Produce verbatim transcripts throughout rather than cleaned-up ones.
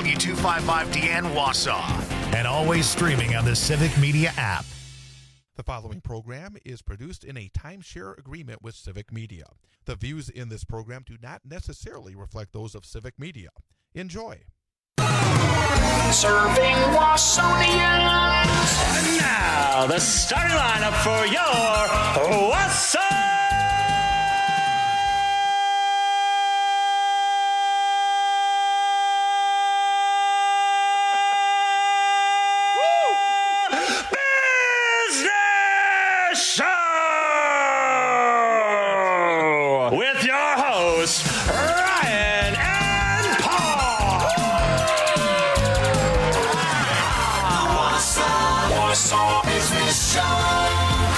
Boogie two fifty-five D N Wausau. And always streaming on the Civic Media app. The following program is produced in a timeshare agreement with Civic Media. The views in this program do not necessarily reflect those of Civic Media. Enjoy. Serving Wausonians. And now, the starting lineup for your Wausau. Business Show! With your hosts, Ryan and Paul. Wausau Business Show.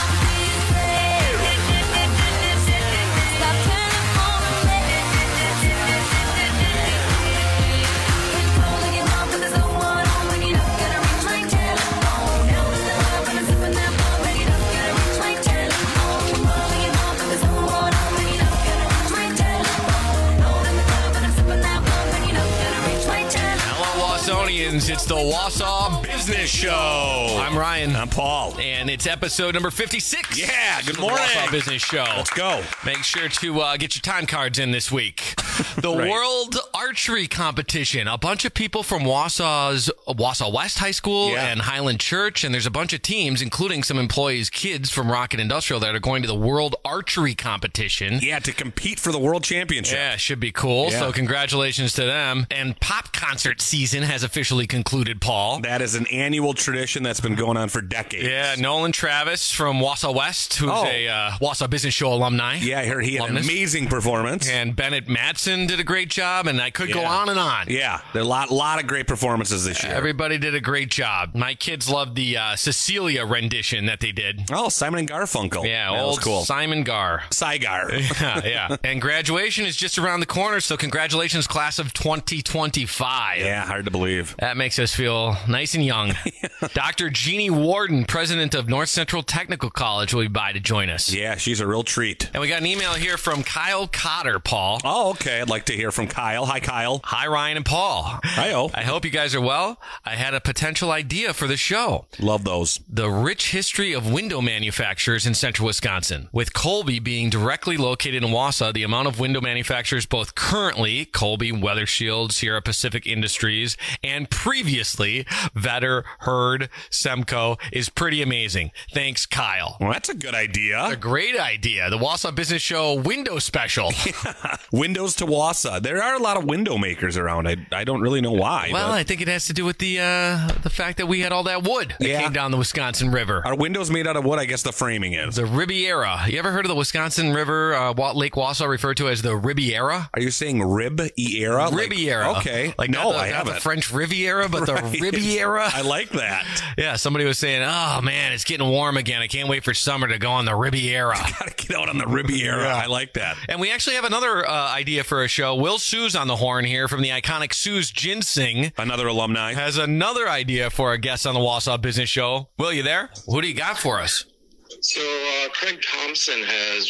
It's the Wausau Business Show. I'm Ryan. I'm Paul. And it's episode number fifty-six. Yeah, good of morning. The Wausau Business Show. Let's go. Make sure to uh, get your time cards in this week. The Right. World Archery Competition. A bunch of people from Wausau's Wausau West High School Yeah. and Highland Church, and there's a bunch of teams, including some employees' kids from Rocket Industrial that are going to the World Archery Competition. Yeah, to compete for the World Championship. Yeah, should be cool. Yeah. So congratulations to them. And pop concert season has officially concluded, Paul. That is an annual tradition that's been going on for decades. Yeah, Nolan Travis from Wausau West, who's Oh. a uh, Wausau Business Show alumni. Yeah, I heard he had Alumnus. an amazing performance. And Bennett Madsen did a great job, and I could go Yeah. on and on. Yeah, there are a lot, lot of great performances this year. Everybody did a great job. My kids loved the uh, Cecilia rendition that they did. Oh, Simon and Garfunkel. Yeah, that old was cool. Simon Gar. Saigar. yeah, yeah. And graduation is just around the corner, so congratulations, class of twenty twenty-five. Yeah, hard to believe. That makes us feel nice and young. Doctor Jeannie Warden, president of North Central Technical College, will be by to join us. Yeah, she's a real treat. And we got an email here from Kyle Cotter, Paul. Oh, okay. I'd like to hear from Kyle. Hi, Kyle. Hi, Ryan and Paul. Hi-oh. I hope you guys are well. I had a potential idea for the show. Love those. The rich history of window manufacturers in central Wisconsin. With Colby being directly located in Wausau, the amount of window manufacturers both currently, Colby, Weather Shield, Sierra Pacific Industries, and previously, Vetter, Hurd, Semco, is pretty amazing. Thanks, Kyle. Well, that's a good idea. A great idea. The Wausau Business Show window special. Windows to Wausau. There are a lot of window makers around. I, I don't really know why. Well, but I think it has to do with the uh, the fact that we had all that wood that Yeah. came down the Wisconsin River. are windows made out of wood? I guess the framing is. The Riviera. You ever heard of the Wisconsin River, uh, Wa- Lake Wausau, referred to as the Riviera? Are you saying Rib-Era? Like- Riviera. okay. Like no, not the, I not haven't. the French Riviera, but Right. the Riviera. I like that. Yeah, somebody was saying, oh, man, it's getting warm again. I can't wait for summer to go on the Riviera. Gotta get out on the Riviera. I like that. And we actually have another uh, idea for a show. Will Sue's on the horn here from the iconic Sue's Ginseng. Another alumni. Has another idea for a guest on the Wausau Business Show. Will, you there? Who do you got for us? So uh, Craig Thompson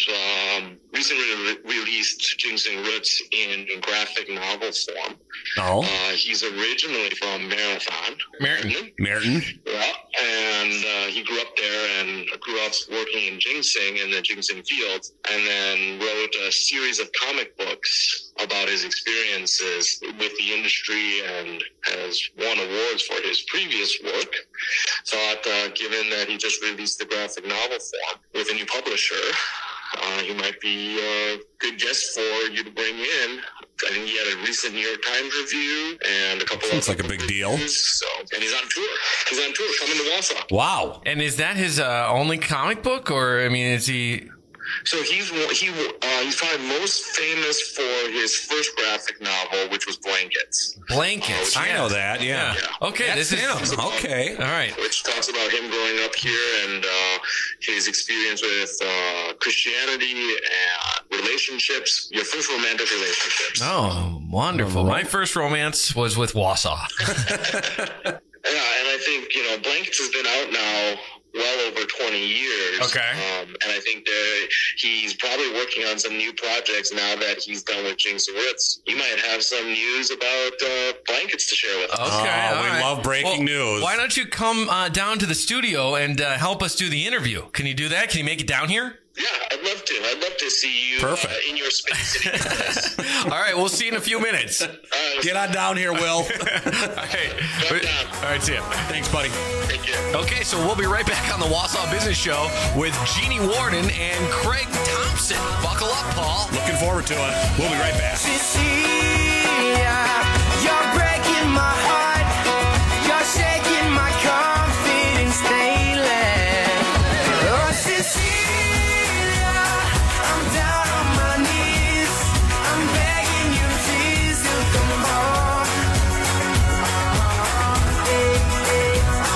has um, recently re- released Ginseng Roots in graphic novel form. Oh. Uh, he's originally from Marathon. Merton. Merton. Yeah, and uh, he grew up there and grew up working in ginseng in the ginseng field, and then wrote a series of comic books about his experiences with the industry and has won awards for his previous work. Thought, uh, given that he just released the graphic novel form with a new publisher, uh, he might be a good guest for you to bring in. I think he had a recent New York Times review and a couple Sounds of like a big deal. So, and he's on tour. He's on tour coming to Wausau. Wow. And is that his uh, only comic book, or I mean, is he? So he's he uh, he's probably most famous for his first graphic novel, which was Blankets. Blankets. Oh, I yeah. know that, yeah. Yeah. Okay, That's this is him. Okay. all right. Which talks about him growing up here and uh, his experience with uh, Christianity and relationships. Your first romantic relationships. Oh, wonderful. My first romance was with Wausau. Yeah, and I think, you know, Blankets has been out now, well over twenty years. Okay. Um, and I think that he's probably working on some new projects now that he's done with Jinx and Ritz. You might have some news about uh, blankets to share with us. Okay, Oh, all we right. love breaking Well, news. Why don't you come uh, down to the studio and uh, help us do the interview? Can you do that? Can you make it down here? Yeah, I'd love to. I'd love to see you uh, Perfect. in your space sitting with us. All right, we'll see you in a few minutes. All Uh, Get on down here, Will. right. Come down. All right, see ya. Thanks, buddy. Thank you. Okay, so we'll be right back on the Wausau Business Show with Jeannie Warden and Craig Thompson. Buckle up, Paul. Looking forward to it. We'll be right back. Cecilia, you're breaking my heart. You're shaking my confidence daily. Oh, Cecilia, I'm down on my knees. I'm begging you, please, to come home. Hey, hey,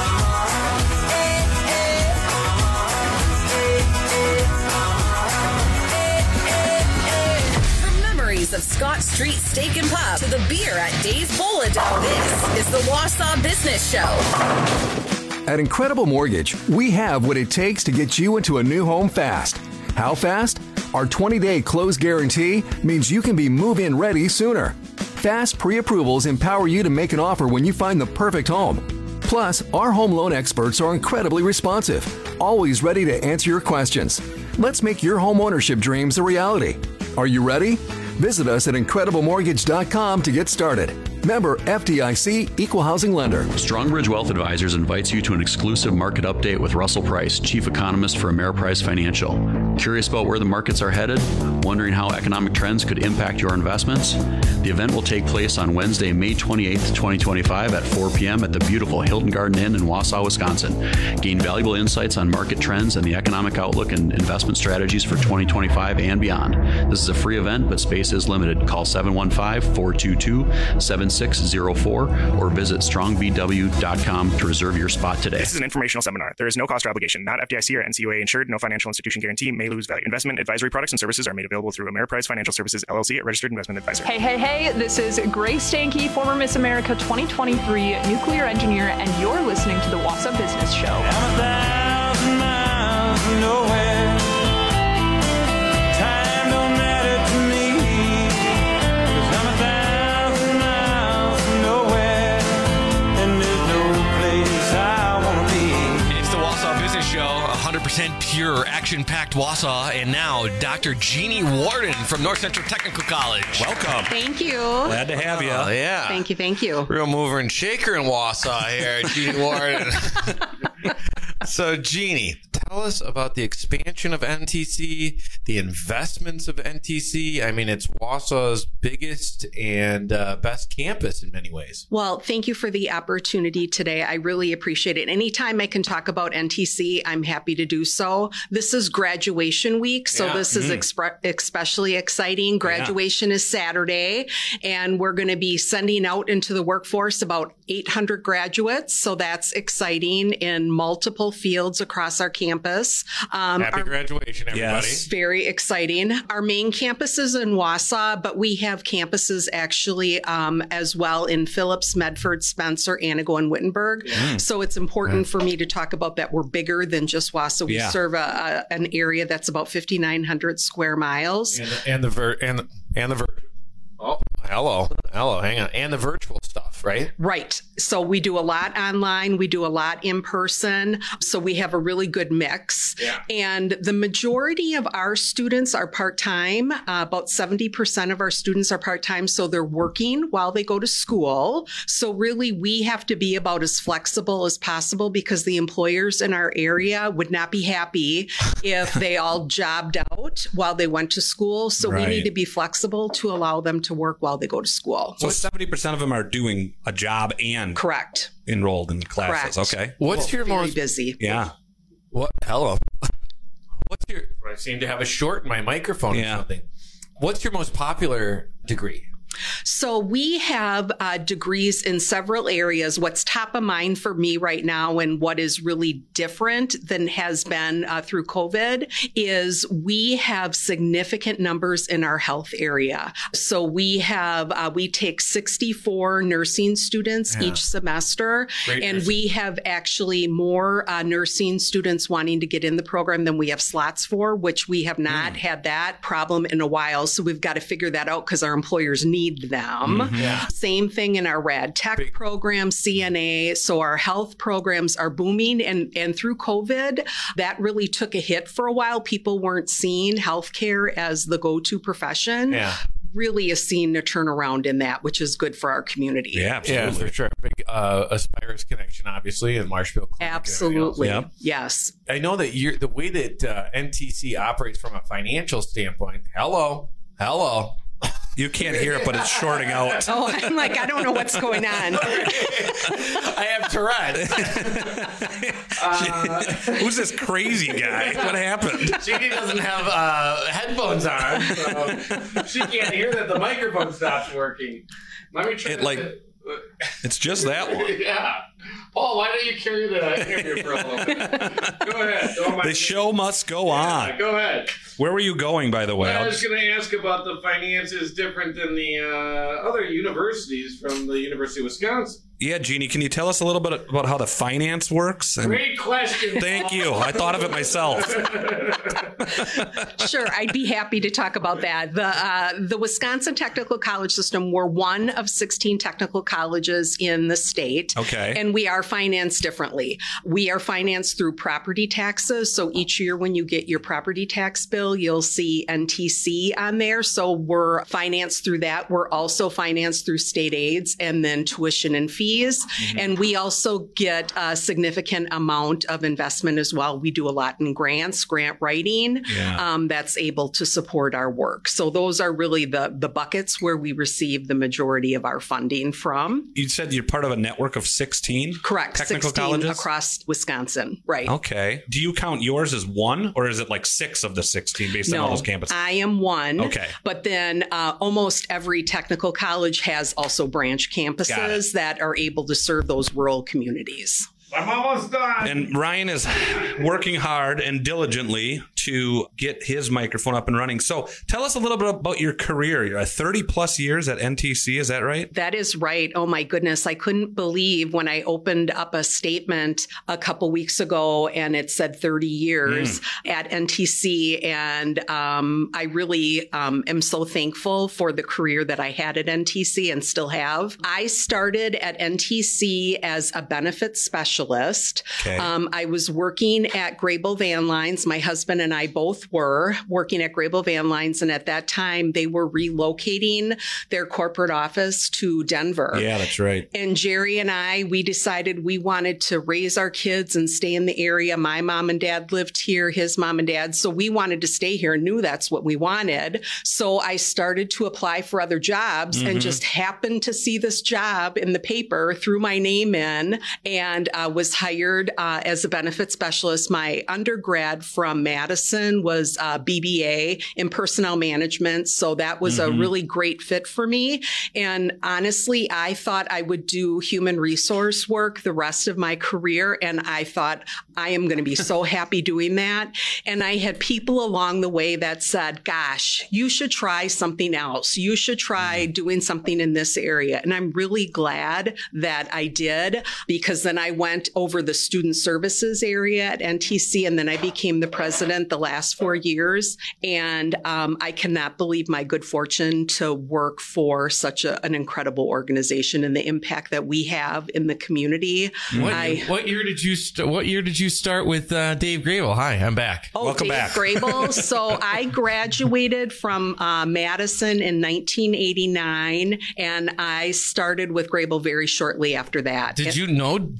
hey, hey, hey. From memories of Scott Street Steak and Pub to the beer at Dave's Bolado, this is the Wausau Business Show. At Incredible Mortgage, we have what it takes to get you into a new home fast. How fast? Our twenty-day close guarantee means you can be move-in ready sooner. Fast pre-approvals empower you to make an offer when you find the perfect home. Plus, our home loan experts are incredibly responsive, always ready to answer your questions. Let's make your home ownership dreams a reality. Are you ready? Visit us at incredible mortgage dot com to get started. Member F D I C Equal Housing Lender. Strongbridge Wealth Advisors invites you to an exclusive market update with Russell Price, Chief Economist for Ameriprise Financial. Curious about where the markets are headed? Wondering how economic trends could impact your investments? The event will take place on Wednesday, May twenty-eighth, twenty twenty-five at four p.m. at the beautiful Hilton Garden Inn in Wausau, Wisconsin. Gain valuable insights on market trends and the economic outlook and investment strategies for twenty twenty-five and beyond. This is a free event, but space is limited. Call seven one five, four two two, seven six zero four or visit strong b w dot com to reserve your spot today. This is an informational seminar. There is no cost or obligation. Not F D I C or N C U A insured. No financial institution guarantee. May lose value. Investment advisory products and services are made available through Ameriprise Financial Services, L L C, a registered investment advisor. Hey, hey, hey. This is Grace Stanke, former Miss America twenty twenty-three nuclear engineer, and you're listening to the Wausau Business Show. I'm a thousand miles from nowhere. Time don't matter to me. 'Cause I'm a thousand miles from nowhere. And there's no place I want to be. It's the Wausau Business Show, one hundred percent pure, action-packed Wausau. And now, Doctor Jeannie Warden from North Central Technical College. Welcome. Thank you. Glad to have you. Oh, yeah. Thank you. Thank you. Real mover and shaker in Wausau here, Jeannie Warden. So, Jeannie, tell us about the expansion of N T C, the investments of N T C. I mean, it's Wausau's biggest and uh, best campus in many ways. Well, thank you for the opportunity today. I really appreciate it. Anytime I can talk about N T C, I'm happy to do so. This is graduation week, so Yeah. this is Mm. expre- especially exciting. Graduation is Saturday, and we're going to be sending out into the workforce about eight hundred graduates. So that's exciting in multiple fields across our campus. Um, Happy our- graduation, everybody. Yes. Very exciting. Our main campus is in Wausau, but we have campuses actually um, as well in Phillips, Medford, Spencer, Anago, and Wittenberg. So it's important for me to talk about that we're bigger than just Wausau. We Yeah. serve a, a, an area that's about fifty-nine hundred square miles. And the, and the ver- and the, and the ver- oh, hello, hello, hang on, and the virtual stuff, right? Right. So we do a lot online. We do a lot in person. So we have a really good mix. Yeah. And the majority of our students are part-time. Uh, about seventy percent of our students are part-time. So they're working while they go to school. So really we have to be about as flexible as possible because the employers in our area would not be happy if they all jobbed out while they went to school. So Right. we need to be flexible to allow them to work while they go to school. So seventy percent of them are doing a job and Correct. enrolled in classes. Correct. Okay. What's your Very most busy. Yeah. what? Hello. What's your? I seem to have a short in my microphone Yeah. or something. What's your most popular degree? So we have uh, degrees in several areas. What's top of mind for me right now and what is really different than has been uh, through COVID is we have significant numbers in our health area. So we have, uh, we take sixty-four nursing students Yeah. each semester, Great and nursing. we have actually more uh, nursing students wanting to get in the program than we have slots for, which we have not had that problem in a while. So we've got to figure that out because our employers need them. Mhm. Yeah. Same thing in our rad tech program, C N A. So our health programs are booming. And, and through COVID, that really took a hit for a while. People weren't seeing healthcare as the go-to profession. Yeah. Really is seeing a turnaround in that, which is good for our community. Yeah, for sure. Big uh, Aspirus connection, obviously, in Marshfield. Clinic and Absolutely. everything else. Yes. I know that you're the way that uh, N T C operates from a financial standpoint. Hello, hello. You can't hear it, but it's shorting out. Oh, I'm like, I don't know what's going on. I have Tourette's. uh, Who's this crazy guy? What happened? Jeannie doesn't have uh, headphones on, so she can't hear that the microphone stops working. Let me try. It like it's just that one. Yeah. Paul, why don't you carry the interview for a little bit? Go ahead. Don't mind The me. show must go on. Yeah, go ahead. Where were you going, by the way? I I'll was just- going to ask about the finances different than the uh, other universities from the University of Wisconsin. Yeah, Jeannie, can you tell us a little bit about how the finance works? And- Great question. Thank you. I thought of it myself. Sure, I'd be happy to talk about that. The uh, the Wisconsin Technical College System, we're one of sixteen technical colleges in the state. Okay. And we are financed differently. We are financed through property taxes. So each year when you get your property tax bill, you'll see N T C on there. So we're financed through that. We're also financed through state aids and then tuition and fees. Mhm. And we also get a significant amount of investment as well. We do a lot in grants, grant writing, Yeah. um, that's able to support our work. So those are really the, the buckets where we receive the majority of our funding from. You said you're part of a network of sixteen? Correct. Technical sixteen colleges? across Wisconsin. Right. Okay. Do you count yours as one, or is it like six of the sixteen based on all those campuses? I am one. Okay. But then uh, almost every technical college has also branch campuses that are able to serve those rural communities. I'm almost done. And Ryan is working hard and diligently to get his microphone up and running. So tell us a little bit about your career. You're at thirty plus years at N T C. Is that right? That is right. Oh my goodness. I couldn't believe when I opened up a statement a couple weeks ago and it said thirty years at N T C. And um, I really um, am so thankful for the career that I had at N T C and still have. I started at N T C as a benefits specialist. Okay. Um, I was working at Grable Van Lines. My husband and I both were working at Grable Van Lines. And at that time, they were relocating their corporate office to Denver. Yeah, that's right. And Jerry and I, we decided we wanted to raise our kids and stay in the area. My mom and dad lived here, his mom and dad. So we wanted to stay here, knew that's what we wanted. So I started to apply for other jobs Mhm. and just happened to see this job in the paper, threw my name in, and uh, was hired uh, as a benefits specialist. My undergrad from Madison was uh, B B A in personnel management. So that was a Mhm. really great fit for me. And honestly, I thought I would do human resource work the rest of my career. And I thought I am going to be so happy doing that. And I had people along the way that said, gosh, you should try something else. You should try doing something in this area. And I'm really glad that I did, because then I went over the student services area at N T C, and then I became the president the last four years. And um, I cannot believe my good fortune to work for such a, an incredible organization and the impact that we have in the community. What, I, what year did you st- What year did you start with uh, Dave Grable? Hi, I'm back. Oh, Dave Grable. So I graduated from uh, Madison in nineteen eighty-nine, and I started with Grable very shortly after that. Did And- you know Dave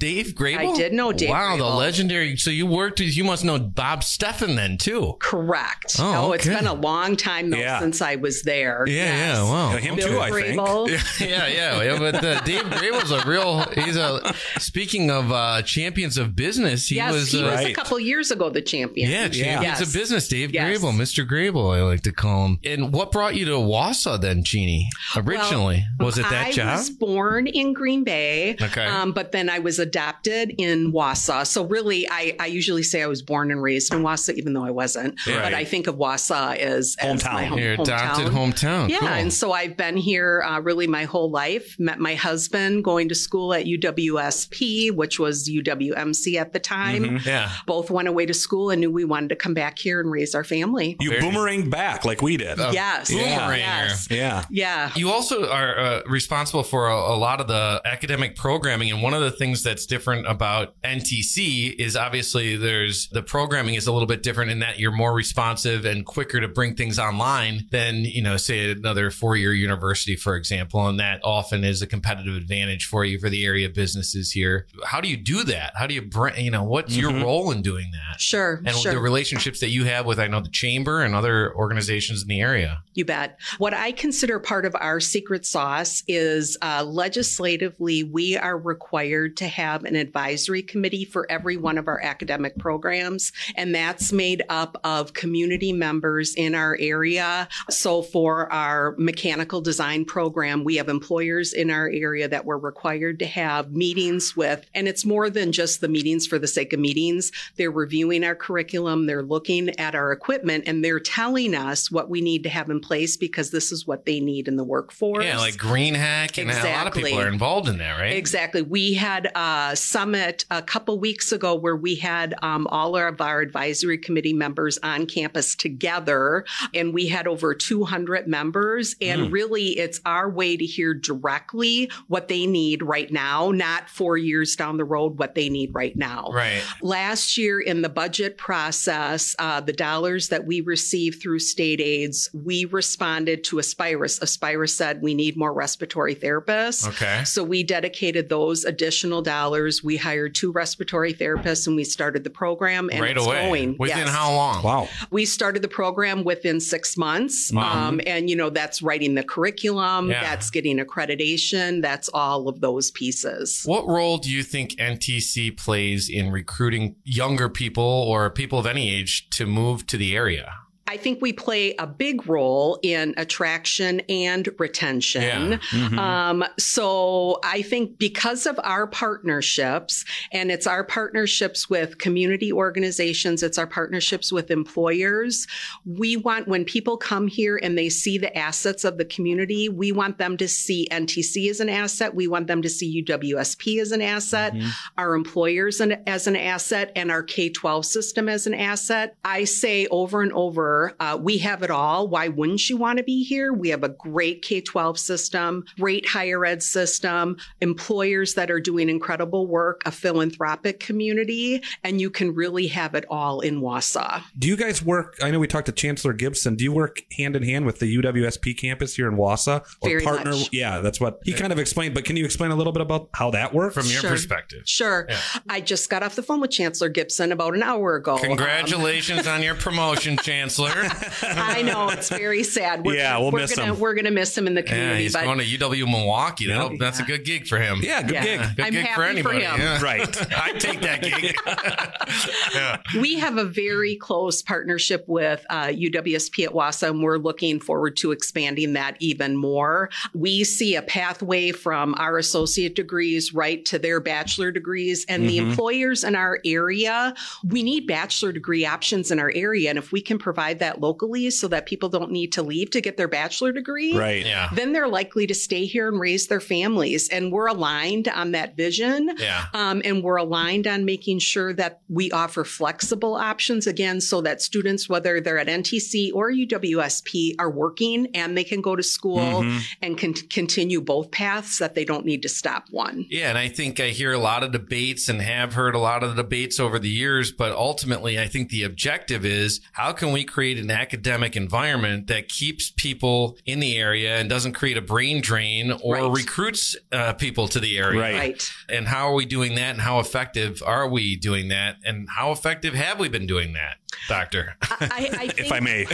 Grable? I did know Dave Wow, the Grable. legendary. So you worked with, you must know Bob Steffen then, too. Correct. Oh, Oh, it's okay. been a long time, though, Yeah. since I was there. Yeah, Yes. yeah, wow. Yeah, him Bill too, I think. Grable. yeah, yeah, yeah. But uh, Dave Grable's a real. He's a. Speaking of uh, champions of business, he yes, was. he uh, was a couple years ago the champion. Yeah, champions Yes. of business. Dave Yes. Grable, Mister Grable, I like to call him. And what brought you to Wausau then, Jeannie? Originally, Well, was it that I job? was born in Green Bay, Okay. um, but then I was adopted in Wausau. So really, I, I usually say I was born and raised in Wausau, even though I wasn't. Right. But I think of Wausau as, as my home, Your adopted hometown. hometown. Yeah, Cool. and so I've been here uh, really my whole life. Met my husband going to school at U W S P, which was U W M C at the time. Mhm. Yeah. Both went away to school and knew we wanted to come back here and raise our family. You boomeranged back like we did. Yes. Boomeranger. Yes. Yeah. Yeah. You also are uh, responsible for a, a lot of the academic programming. And one of the things that's different about N T C is obviously there's the programming is a little bit different in that you're more responsive and quicker to bring things online than, you know, say another four year university, for example. And that often is a competitive advantage for you for the area businesses here. How do you do that? How do you bring, you know, what's your Mhm. role in doing that? Sure. And sure. the relationships that you have with, I know, the chamber and other organizations in the area. You bet. What I consider part of our secret sauce is uh, legislatively, we are required to have an advisory committee for every one of our academic programs. And that's made up of community members in our area. So for our mechanical design program, we have employers in our area that we're required to have meetings with. And it's more than just the meetings for the sake of meetings. They're reviewing our curriculum, they're looking at our equipment, and they're telling us what we need to have in place because this is what they need in the workforce. Yeah, like Green Hack, and a lot of people Exactly. are involved in that, right? Exactly. We had a summit a couple weeks ago where we had um, all of our advisory committee members on campus together, and we had over two hundred members. And Mm. really, it's our way to hear directly what they need right now, not four years down the road, what they need right now. Right. Last year in the budget process, uh, the dollars that we received through state aids, we responded to Aspirus. Aspirus said we need more respiratory therapists. Okay. So we dedicated those additional dollars. We hired two respiratory therapists and we started the program and Right it's away. going. Within Yes. how long? Wow. We started the program within six months. Wow. Um, and, you know, that's writing the curriculum, Yeah. that's getting accreditation, that's all of those pieces. What role do you think N T C plays in recruiting younger people or people of any age to move to the area? I think we play a big role in attraction and retention. Yeah. Mhm. Um, so I think because of our partnerships, and it's our partnerships with community organizations, it's our partnerships with employers, we want when people come here and they see the assets of the community, we want them to see N T C as an asset. We want them to see U W S P as an asset, Mhm. our employers an, as an asset, and our K twelve system as an asset. I say over and over, uh, we have it all. Why wouldn't you want to be here? We have a great K twelve system, great higher ed system, employers that are doing incredible work, a philanthropic community, and you can really have it all in Wausau. Do you guys work? I know we talked to Chancellor Gibson. Do you work hand in hand with the U W S P campus here in Wausau? Or Very partner? much. Yeah, that's what he kind of explained. But can you explain a little bit about how that works From your Sure. perspective? Sure. I just got off the phone with Chancellor Gibson about an hour ago. Congratulations on your promotion, Chancellor. I know it's very sad. We're, Yeah, we'll we're miss gonna, him. We're going to miss him in the Yeah, community. he's but going to U W Milwaukee. That'll, That's a good gig for him. Yeah, good Yeah. gig. Good I'm gig happy for for anybody. him. Yeah. Right. I'd take that gig. yeah. we have a very close partnership with uh, U W S P at Wausau, and we're looking forward to expanding that even more. We see a pathway from our associate degrees right to their bachelor degrees, and the Mhm. employers in our area, we need bachelor degree options in our area. And if we can provide that locally so that people don't need to leave to get their bachelor degree, Right. Yeah. then they're likely to stay here and raise their families. And we're aligned on that vision. Yeah. Um, and we're aligned on making sure that we offer flexible options again, so that students, whether they're at N T C or U W S P, are working and they can go to school Mhm. and can continue both paths, that they don't need to stop one. Yeah, and I think I hear a lot of debates and have heard a lot of the debates over the years, but ultimately I think the objective is how can we create create an academic environment that keeps people in the area and doesn't create a brain drain or Right. recruits uh, people to the area. Right. Right. And how are we doing that? And how effective are we doing that? And how effective have we been doing that, Doctor? I, I think, If I may.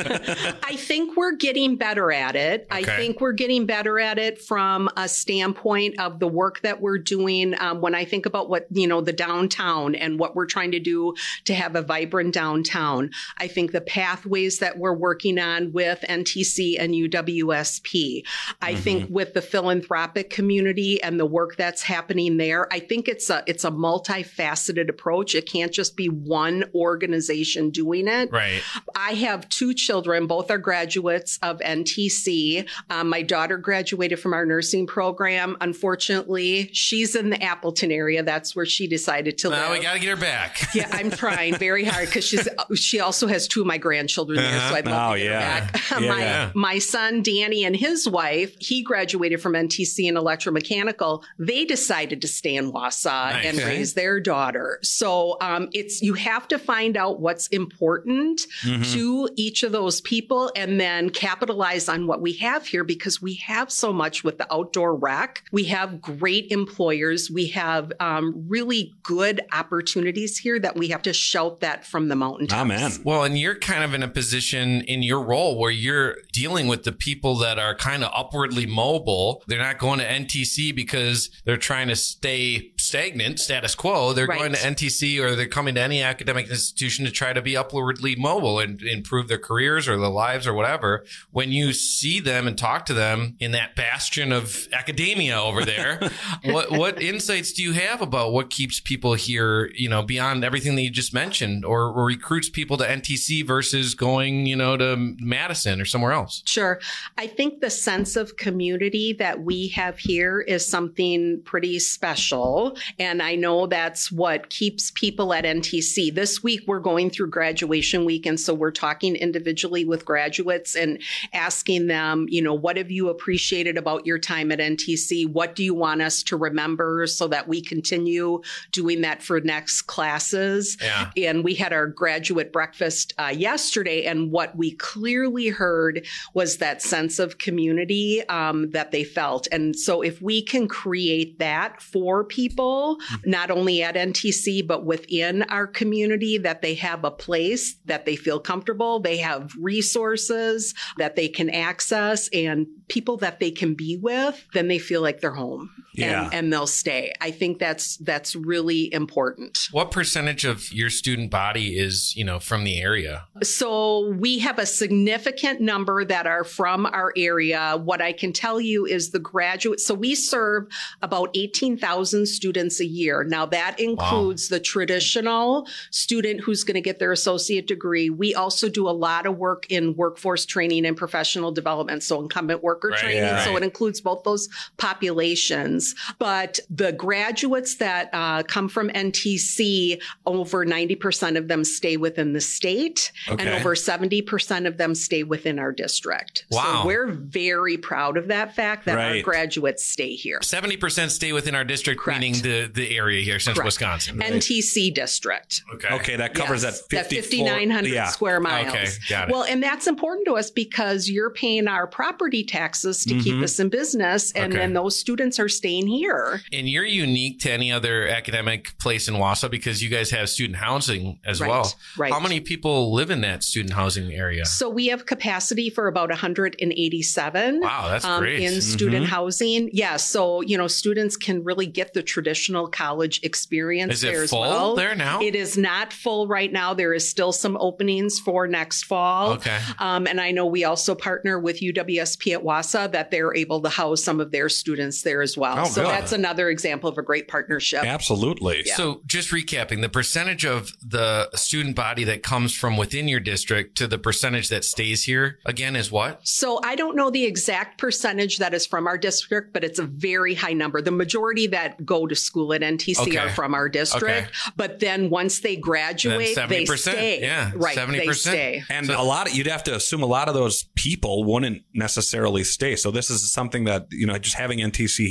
I think we're getting better at it. I Okay. think we're getting better at it from a standpoint of the work that we're doing. Um, when I think about what, you know, the downtown and what we're trying to do to have a vibrant downtown, I think the pathways that we're working on with N T C and U W S P, I Mm-hmm. think with the philanthropic community and the work that's happening there, I think it's a, it's a multifaceted approach. It can't just be one organization doing it. Right. I have two children. Both are graduates of N T C. Um, my daughter graduated from our nursing program. Unfortunately, she's in the Appleton area. That's where she decided to Now live. we got to get her back. Yeah, I'm trying very hard because she's she also has two of my grandchildren there, so I'd love Oh, to get yeah. her back. Yeah, my yeah. my son Danny and his wife, he graduated from N T C in electromechanical. They decided to stay in Wausau Nice. and Okay. raise their daughter. So um, it's you have to find out what's important Mhm. to each of those people, and then capitalize on what we have here because we have so much with the outdoor rec. We have great employers. We have um, really good opportunities here that we have to shout that from the mountaintops. Amen. Well, and you're kind of in a position in your role where you're dealing with the people that are kind of upwardly mobile. They're not going to N T C because they're trying to stay stagnant, status quo. They're Right. going to N T C or they're coming to any academic institution to try to be upwardly mobile and improve their careers or their lives or whatever. When you see them and talk to them in that bastion of academia over there, what what insights do you have about what keeps people here, you know, beyond everything that you just mentioned, or, or recruits people to N T C versus going, you know, to Madison or somewhere else? Sure. I think the sense of community that we have here is something pretty special. And I know that's what keeps people at N T C. This week, we're going through graduation week. And so we're talking individually with graduates and asking them, you know, what have you appreciated about your time at N T C? What do you want us to remember so that we continue doing that for next classes? Yeah. And we had our graduate breakfast uh, yesterday. And what we clearly heard was that sense of community um, that they felt. And so if we can create that for people, not only at N T C, but within our community, that they have a place that they feel comfortable, they have resources that they can access and people that they can be with, then they feel like they're home. Yeah. And, and they'll stay. I think that's that's really important. What percentage of your student body is, you know, from the area? So we have a significant number that are from our area. What I can tell you is the graduate. So we serve about eighteen thousand students a year. Now that includes the traditional student who's going to get their associate degree. We also do a lot of work in workforce training and professional development. So incumbent worker Right, training. yeah. So Right. it includes both those populations. But the graduates that uh, come from N T C, over ninety percent of them stay within the state, Okay. and over seventy percent of them stay within our district. Wow. So we're very proud of that fact that our Right. graduates stay here. seventy percent stay within our district, meaning the, the area here, Central Correct. Wisconsin. N T C district. Okay. Okay, that covers Yes, that that fifty-four fifty-nine hundred yeah. square miles. Okay, got it. Well, and that's important to us because you're paying our property taxes to keep Mhm. us in business, and Okay. then those students are staying here. And you're unique to any other academic place in Wausau because you guys have student housing as Right, well. right. How many people live in that student housing area? So we have capacity for about one hundred eighty-seven. Wow, that's great. In student Mhm. housing. Yeah. So, you know, students can really get the traditional college experience Is it there as full well. there now? It is not full right now. There is still some openings for next fall. Okay. Um, and I know we also partner with U W S P at Wausau that they're able to house some of their students there as well. Oh, so good. that's another example of a great partnership. Absolutely. Yeah. So just recapping, the percentage of the student body that comes from within your district to the percentage that stays here again is what? So I don't know the exact percentage that is from our district, but it's a very high number. The majority that go to school at N T C Okay. are from our district, Okay. but then once they graduate, they seventy percent. stay. Yeah, right. seventy They percent. stay. And a lot of, you'd have to assume a lot of those people wouldn't necessarily stay. So this is something that, you know, just having N T C here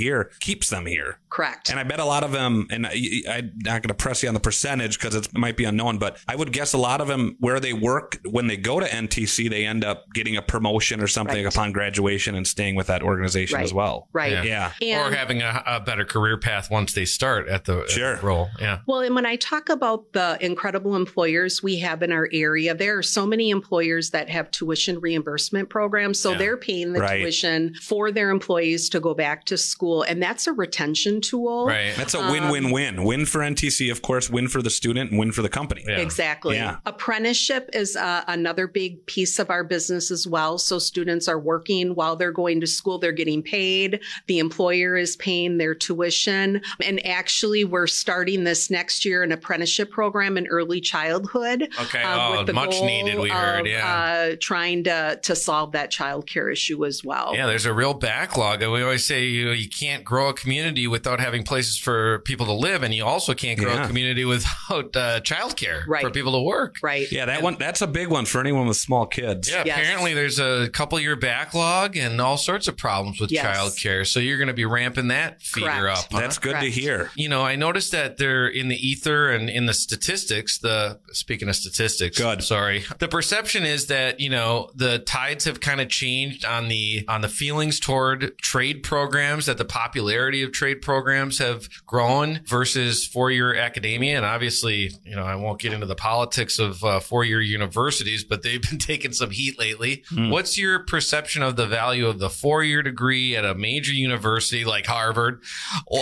keeps them here. Correct. And I bet a lot of them, and I, I'm not going to press you on the percentage because it might be unknown, but I would guess a lot of them where they work, when they go to N T C, they end up getting a promotion or something Right. upon graduation and staying with that organization Right. as well. Right. Yeah. And- or having a, a better career path once they start at the, Sure. at the role. Yeah. Well, and when I talk about the incredible employers we have in our area, there are so many employers that have tuition reimbursement programs. So Yeah. they're paying the Right. tuition for their employees to go back to school. And that's a retention tool. That's a Um, win-win-win. Win for N T C, of course, win for the student, and win for the company. Exactly. Yeah. Apprenticeship is uh, another big piece of our business as well. So students are working while they're going to school. They're getting paid. The employer is paying their tuition. And actually, we're starting this next year an apprenticeship program in early childhood. Okay. uh, Oh, with the much goal needed, we of, heard, yeah. Uh, trying to, to solve that child care issue as well. Yeah, there's a real backlog. And we always say you, you can't grow a community without having places for people to live. And you also can't grow Yeah. a community without uh, childcare Right. for people to work. Right. Yeah, that one that's a big one for anyone with small kids. Yeah, apparently there's a couple year backlog and all sorts of problems with Yes. childcare. So you're going to be ramping that feeder Correct. up. huh? That's good to Correct. hear. You know, I noticed that they're in the ether and in the statistics, the speaking of statistics, good. Sorry. The perception is that, you know, the tides have kind of changed on the on the feelings toward trade programs, that the popularity of trade programs have grown versus four-year academia. And obviously, you know, I won't get into the politics of uh, four-year universities, but they've been taking some heat lately. Hmm. What's your perception of the value of the four-year degree at a major university like Harvard or,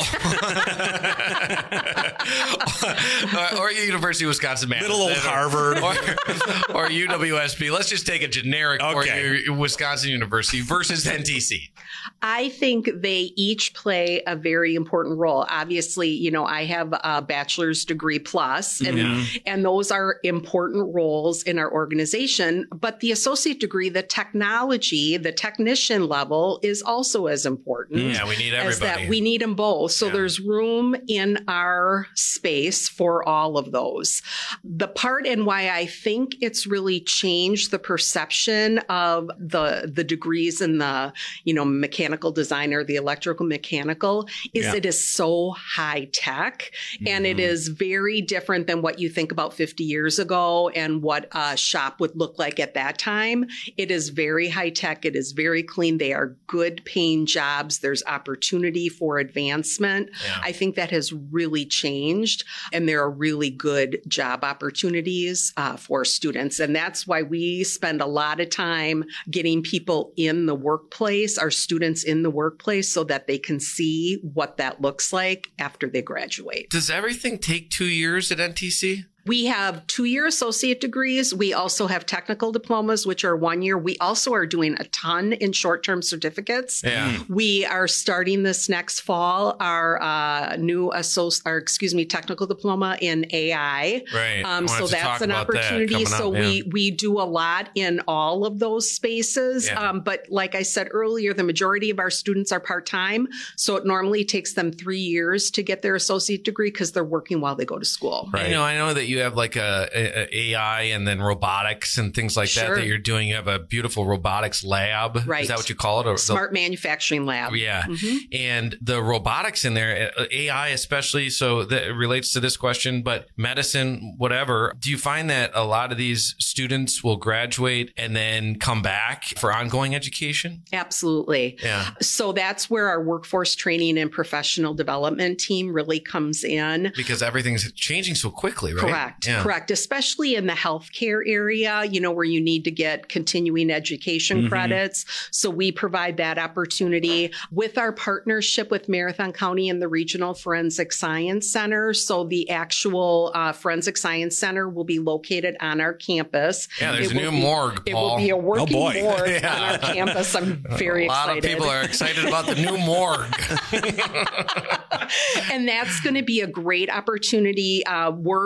or University of Wisconsin-Madison? Little old Harvard. Or, or U W S P. Let's just take a generic four-year Wisconsin University versus N T C. I think they each play a very important role. Obviously, you know, I have a bachelor's degree plus, and, Mhm. and those are important roles in our organization. But the associate degree, the technology, the technician level is also as important. Yeah, we need as everybody. that. We need them both. So there's room in our space for all of those. The part and why I think it's really changed the perception of the the degrees in the, you know, mechanical design or the electrical mechanical is Yeah. it is so high tech, and it is very different than what you think about fifty years ago and what a shop would look like at that time. It is very high tech. It is very clean. They are good paying jobs. There's opportunity for advancement. I think that has really changed, and there are really good job opportunities uh, for students. And that's why we spend a lot of time getting people in the workplace, our students in the workplace, so that they can see what that looks like after they graduate. Does everything take two years at N T C? We have two-year associate degrees. We also have technical diplomas, which are one year. We also are doing a ton in short-term certificates. Yeah. We are starting this next fall our uh, new associ- or excuse me, technical diploma in A I. Right. I Um, wanted so to that's talk an about that opportunity. coming So up, yeah. we we do a lot in all of those spaces. Yeah. Um, but like I said earlier, the majority of our students are part-time. So it normally takes them three years to get their associate degree because they're working while they go to school. You know, I know that you have like a, a, a AI and then robotics and things like Sure. that that you're doing. You have a beautiful robotics lab. Right. Is that what you call it? Or the- Smart manufacturing lab. Yeah. Mhm. And the robotics in there, uh, A I especially, so that it relates to this question, but medicine, whatever. Do you find that a lot of these students will graduate and then come back for ongoing education? Absolutely. Yeah. So that's where our workforce training and professional development team really comes in. Because everything's changing so quickly, right? Correct. Yeah. Correct. Especially in the healthcare area, you know, where you need to get continuing education Mhm. credits. So we provide that opportunity with our partnership with Marathon County and the Regional Forensic Science Center. So the actual uh, Forensic Science Center will be located on our campus. Yeah, there's It a will new be- morgue, It will be a Paul. working Oh, boy. morgue Yeah. on our campus. I'm very A lot excited. of people are excited about the new morgue. And that's going to be a great opportunity. Uh, we're providing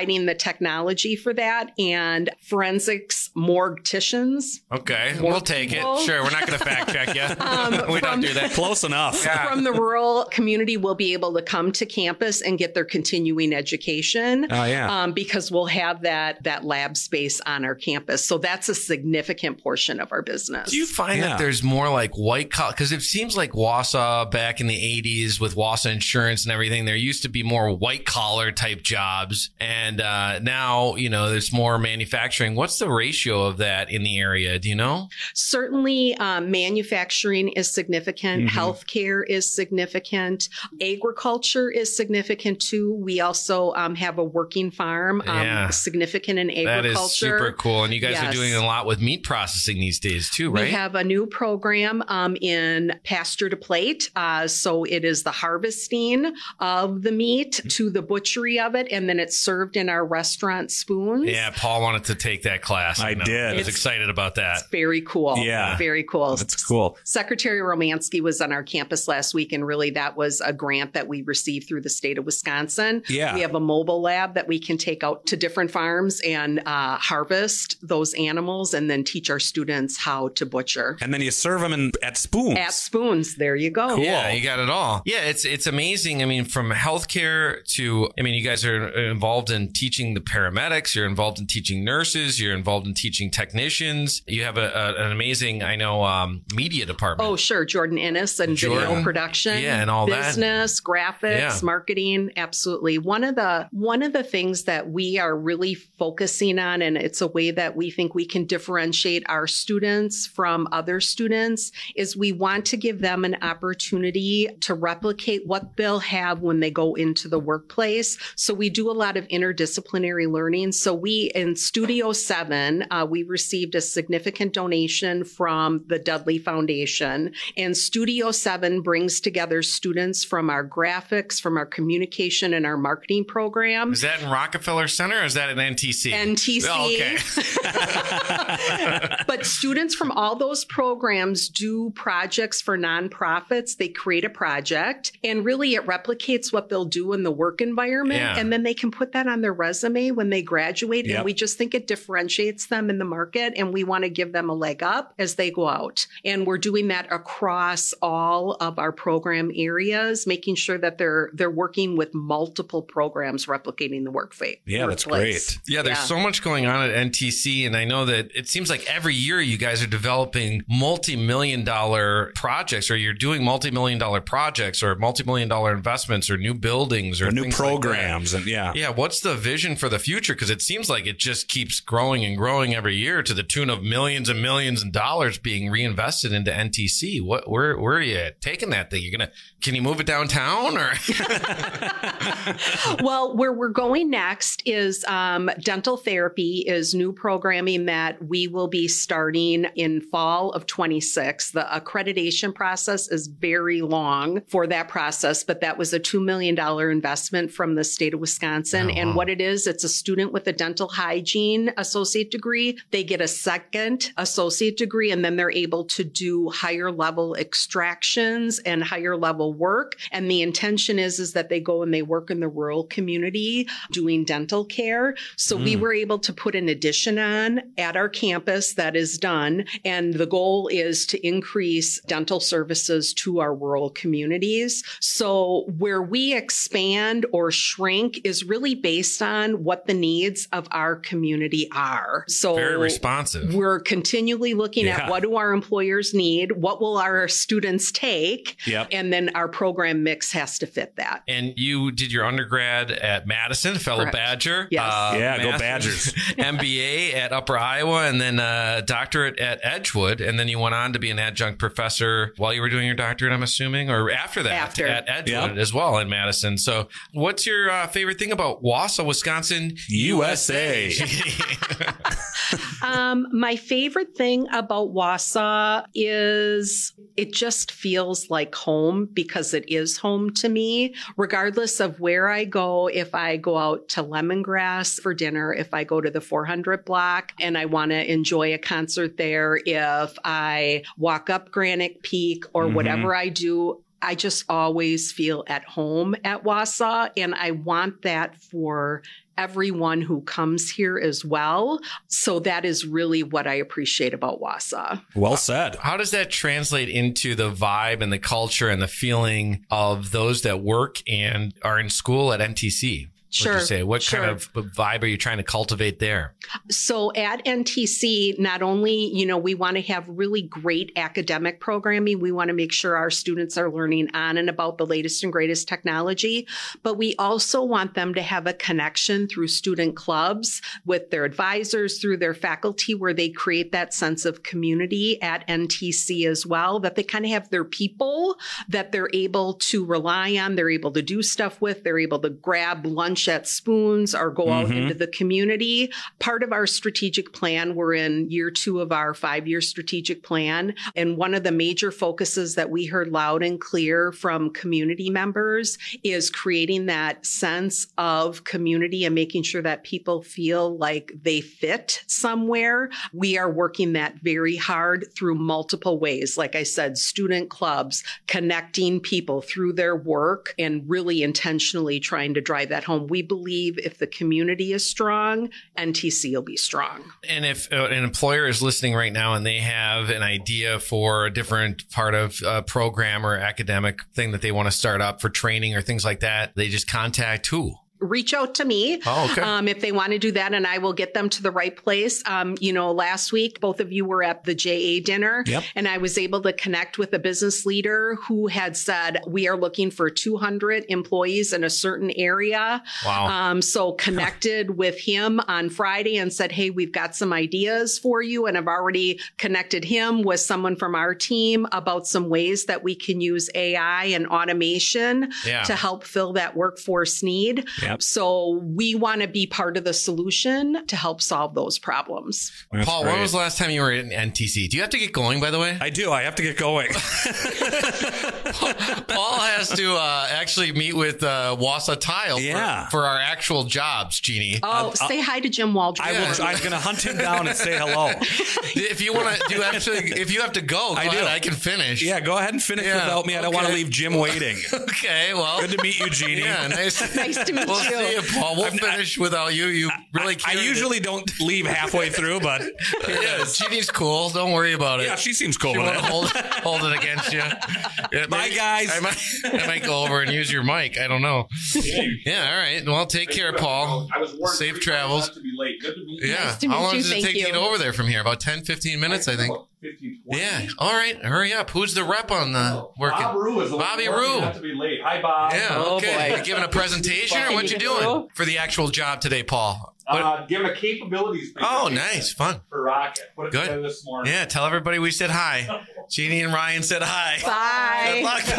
providing the technology for that, and forensics morticians. Okay, More we'll take people. it. Sure, we're not going to fact check you. Um, we from- don't do that. Close enough. Yeah. From the rural community will be able to come to campus and get their continuing education. Oh, yeah. Um, because we'll have that that lab space on our campus. So that's a significant portion of our business. Do you find Yeah. that there's more like white collar? Because it seems like Wausau back in the eighties with Wausau Insurance and everything, there used to be more white collar type jobs. And uh, now, you know, there's more manufacturing. What's the ratio of that in the area? Do you know? Certainly, um, manufacturing is significant. Mhm. Healthcare is significant. Agriculture is significant too. We also um, have a working farm, um, Yeah. significant in That agriculture. is super cool. And you guys are Yes. doing a lot with meat processing these days too, right? We have a new program um, in pasture to plate. Uh, so it is the harvesting of the meat to the butchery of it, and then it's served in our restaurant spoons. Yeah, Paul wanted to take that class. I know. did. He was It's- excited about that. Very cool. Yeah. Very cool. That's cool. Secretary Romansky was on our campus last week, and really that was a grant that we received through the state of Wisconsin. Yeah. We have a mobile lab that we can take out to different farms and uh, harvest those animals and then teach our students how to butcher. And then you serve them in, at spoons. At spoons. There you go. Yeah, you got it all. Yeah, it's it's amazing. I mean, from healthcare to, I mean, you guys are involved in teaching the paramedics. You're involved in teaching nurses. You're involved in teaching technicians. You have a, a, an amazing, I know, um, media department. Oh, sure. Jordan Ennis and Jordan. video production. Yeah, and all that. Business, graphics, Yeah. marketing. Absolutely. One of the one of the things that we are really focusing on, and it's a way that we think we can differentiate our students from other students, is we want to give them an opportunity to replicate what they'll have when they go into the workplace. So we do a lot of interdisciplinary learning. So we, in Studio seven, uh, we received a significant donation from the Dudley Foundation. And Studio seven brings together students from our graphics, from our communication and our marketing program. Is that in Rockefeller Center or is that in N T C? N T C. Oh, okay. But students from all those programs do projects for nonprofits. They create a project and really it replicates what they'll do in the work environment. Yeah. And then they can put that on their resume when they graduate. Yep. And we just think it differentiates them in the market. And we want to give them a leg up as they go out. And we're doing that across all of our program areas, making sure that they're they're working with multiple programs replicating the work fa- Yeah, that's workplace. great. Yeah, there's so much going on at N T C, and I know that it seems like every year you guys are developing multi-million dollar projects, or you're doing multi-million dollar projects, or multi-million dollar investments, or new buildings, or, Or new things like that. programs. And yeah. Yeah, what's the vision for the future? Because it seems like it just keeps growing and growing every year to the tune of millions and millions of dollars being reinvested into N T C. What, where, where are you taking that thing? You're gonna, can you move it downtown or? Well, where we're going next is um, dental therapy is new programming that we will be starting in fall of twenty-six. The accreditation process is very long for that process, but that was a two million dollars investment from the state of Wisconsin. Oh, and wow. what it is, it's a student with a dental hygiene associate degree. They get a second associate degree, and then they're able to do higher level extractions and higher level work. And the intention is, is that they go and they work in the rural community doing dental care. So we Mm. were able to put an addition on at our campus that is done. And the goal is to increase dental services to our rural communities. So where we expand or shrink is really based on what the needs of our community are. So Very responsive. We're continually looking Yeah. at what do our employers need? What will our students take? Yep. And then our program mix has to fit that. And you did your undergrad at Madison, fellow Correct. Badger. Yes. Yeah, go master's, Badgers. M B A at Upper Iowa, and then a doctorate at Edgewood. And then you went on to be an adjunct professor while you were doing your doctorate, I'm assuming, or after that After. at Edgewood Yep. as well in Madison. So what's your uh, favorite thing about Wausau, Wisconsin, U S A? Um, my favorite thing about Wausau is it just feels like home because it is home to me, regardless of where I go. If I go out to Lemongrass for dinner, if I go to the four hundred block and I want to enjoy a concert there, if I walk up Granite Peak or Mhm. whatever I do, I just always feel at home at Wausau, and I want that for everyone who comes here as well. So that is really what I appreciate about Wausau. Well said. How does that translate into the vibe and the culture and the feeling of those that work and are in school at N T C? Sure. Would you say? What sure. kind of vibe are you trying to cultivate there? So at N T C, not only, you know, we want to have really great academic programming, we want to make sure our students are learning on and about the latest and greatest technology, but we also want them to have a connection through student clubs with their advisors, through their faculty, where they create that sense of community at N T C as well, that they kind of have their people that they're able to rely on, they're able to do stuff with, they're able to grab lunch at Spoons or go out Mhm. into the community. Part of our strategic plan, we're in year two of our five-year strategic plan. And one of the major focuses that we heard loud and clear from community members is creating that sense of community and making sure that people feel like they fit somewhere. We are working that very hard through multiple ways. Like I said, student clubs, connecting people through their work, and really intentionally trying to drive that home. We believe if the community is strong, N T C will be strong. And if uh, an employer is listening right now and they have an idea for a different part of a program or academic thing that they want to start up for training or things like that, they just contact who? Reach out to me Oh, okay. um, if they want to do that, and I will get them to the right place. Um, you know, last week, both of you were at the J A dinner, Yep. and I was able to connect with a business leader who had said, we are looking for two hundred employees in a certain area. Wow. Um, so connected with him on Friday and said, hey, we've got some ideas for you. And I've already connected him with someone from our team about some ways that we can use A I and automation Yeah. to help fill that workforce need. Yep. So we want to be part of the solution to help solve those problems. That's Paul, great. when was the last time you were in N T C? Do you have to get going, by the way? I do. I have to get going. Paul has to uh, actually meet with uh, Wausau Tile Yeah. for, for our actual jobs, Jeannie. Oh, say hi to Jim Waldron. I will, I'm going to hunt him down and say hello. If you want to, do you actually, if you have to go, go I ahead, do. I can finish. Yeah, go ahead and finish Yeah, without me. I don't want to okay. leave Jim waiting. Okay, well. Good to meet you, Jeannie. Yeah, nice. Nice to meet we'll you. see you, Paul. We'll I'm- finish without you. You really I carried it. usually don't leave halfway through, but Yeah, Jeannie's cool. Don't worry about it. yeah, she seems cool She with won't it. hold, hold it against you. Yeah, Bye, maybe- guys. I might, I might go over and use your mic. I don't know. Yeah, all right. Well, take care, Paul. I was warned Safe three travels. times not to be late. Good to meet you. Yeah. Nice to How meet long you. does it Thank take to you. get over there from here? About ten, fifteen minutes, I think. fifteen, twenty. Yeah. All right. Hurry up. Who's the rep on the working? Bob Rue is the Bobby one Rue. Not to be late. Hi, Bob. Yeah. Oh, Okay. boy. You giving a presentation or what you doing for the actual job today, Paul? What- Uh, giving a capabilities. Oh, presentation nice. Fun. For Rocket. Put it Good. together this morning. Yeah. Tell everybody we said hi. Jeannie and Ryan said hi. Bye. Good luck.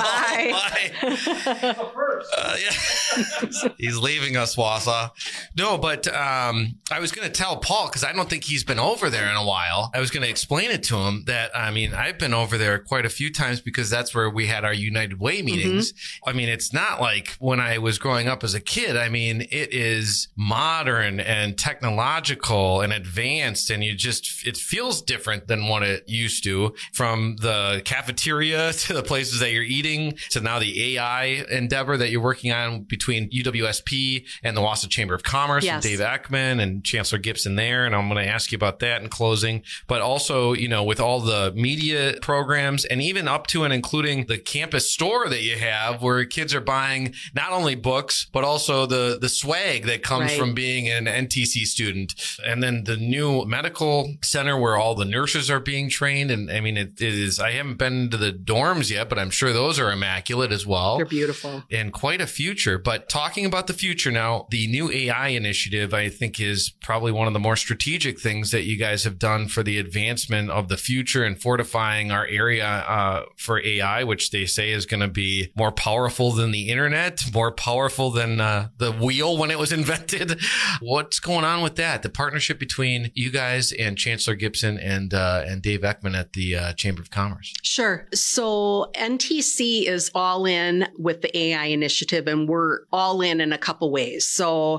Bye. Bye. The first. Uh, yeah. He's leaving us, Wausau. No, but um, I was going to tell Paul, because I don't think he's been over there in a while. I was going to explain it to him that, I mean, I've been over there quite a few times because that's where we had our United Way meetings. I mean, it's not like when I was growing up as a kid. I mean, it is modern and technological and advanced, and you just, it feels different than what it used to, from the cafeteria to the places that you're eating to now the A I endeavor that you're working on between U W S P and the Wausau Chamber of Commerce Yes. and Dave Ekman and Chancellor Gibson there. And I'm going to ask you about that in closing, but also, you know, with all the media programs and even up to and including the campus store that you have where kids are buying not only books, but also the, the swag that comes Right. from being an N T C student. And then the new medical center where all the nurses are being trained. And I mean, it, it is, I haven't been to the dorms yet, but I'm sure those are immaculate as well. They're beautiful. And quite a future. But talking about the future now, the new A I initiative, I think, is probably one of the more strategic things that you guys have done for the advancement of the future and fortifying our area uh, for A I, which they say is going to be more powerful than the internet, more powerful than uh, the wheel when it was invented. What's going on with that? The partnership between you guys and Chancellor Gibson and uh, and Dave Ekman at the uh, Chamber of Commerce. Sure. So N T C is all in with the A I initiative, and we're all in in a couple ways. So we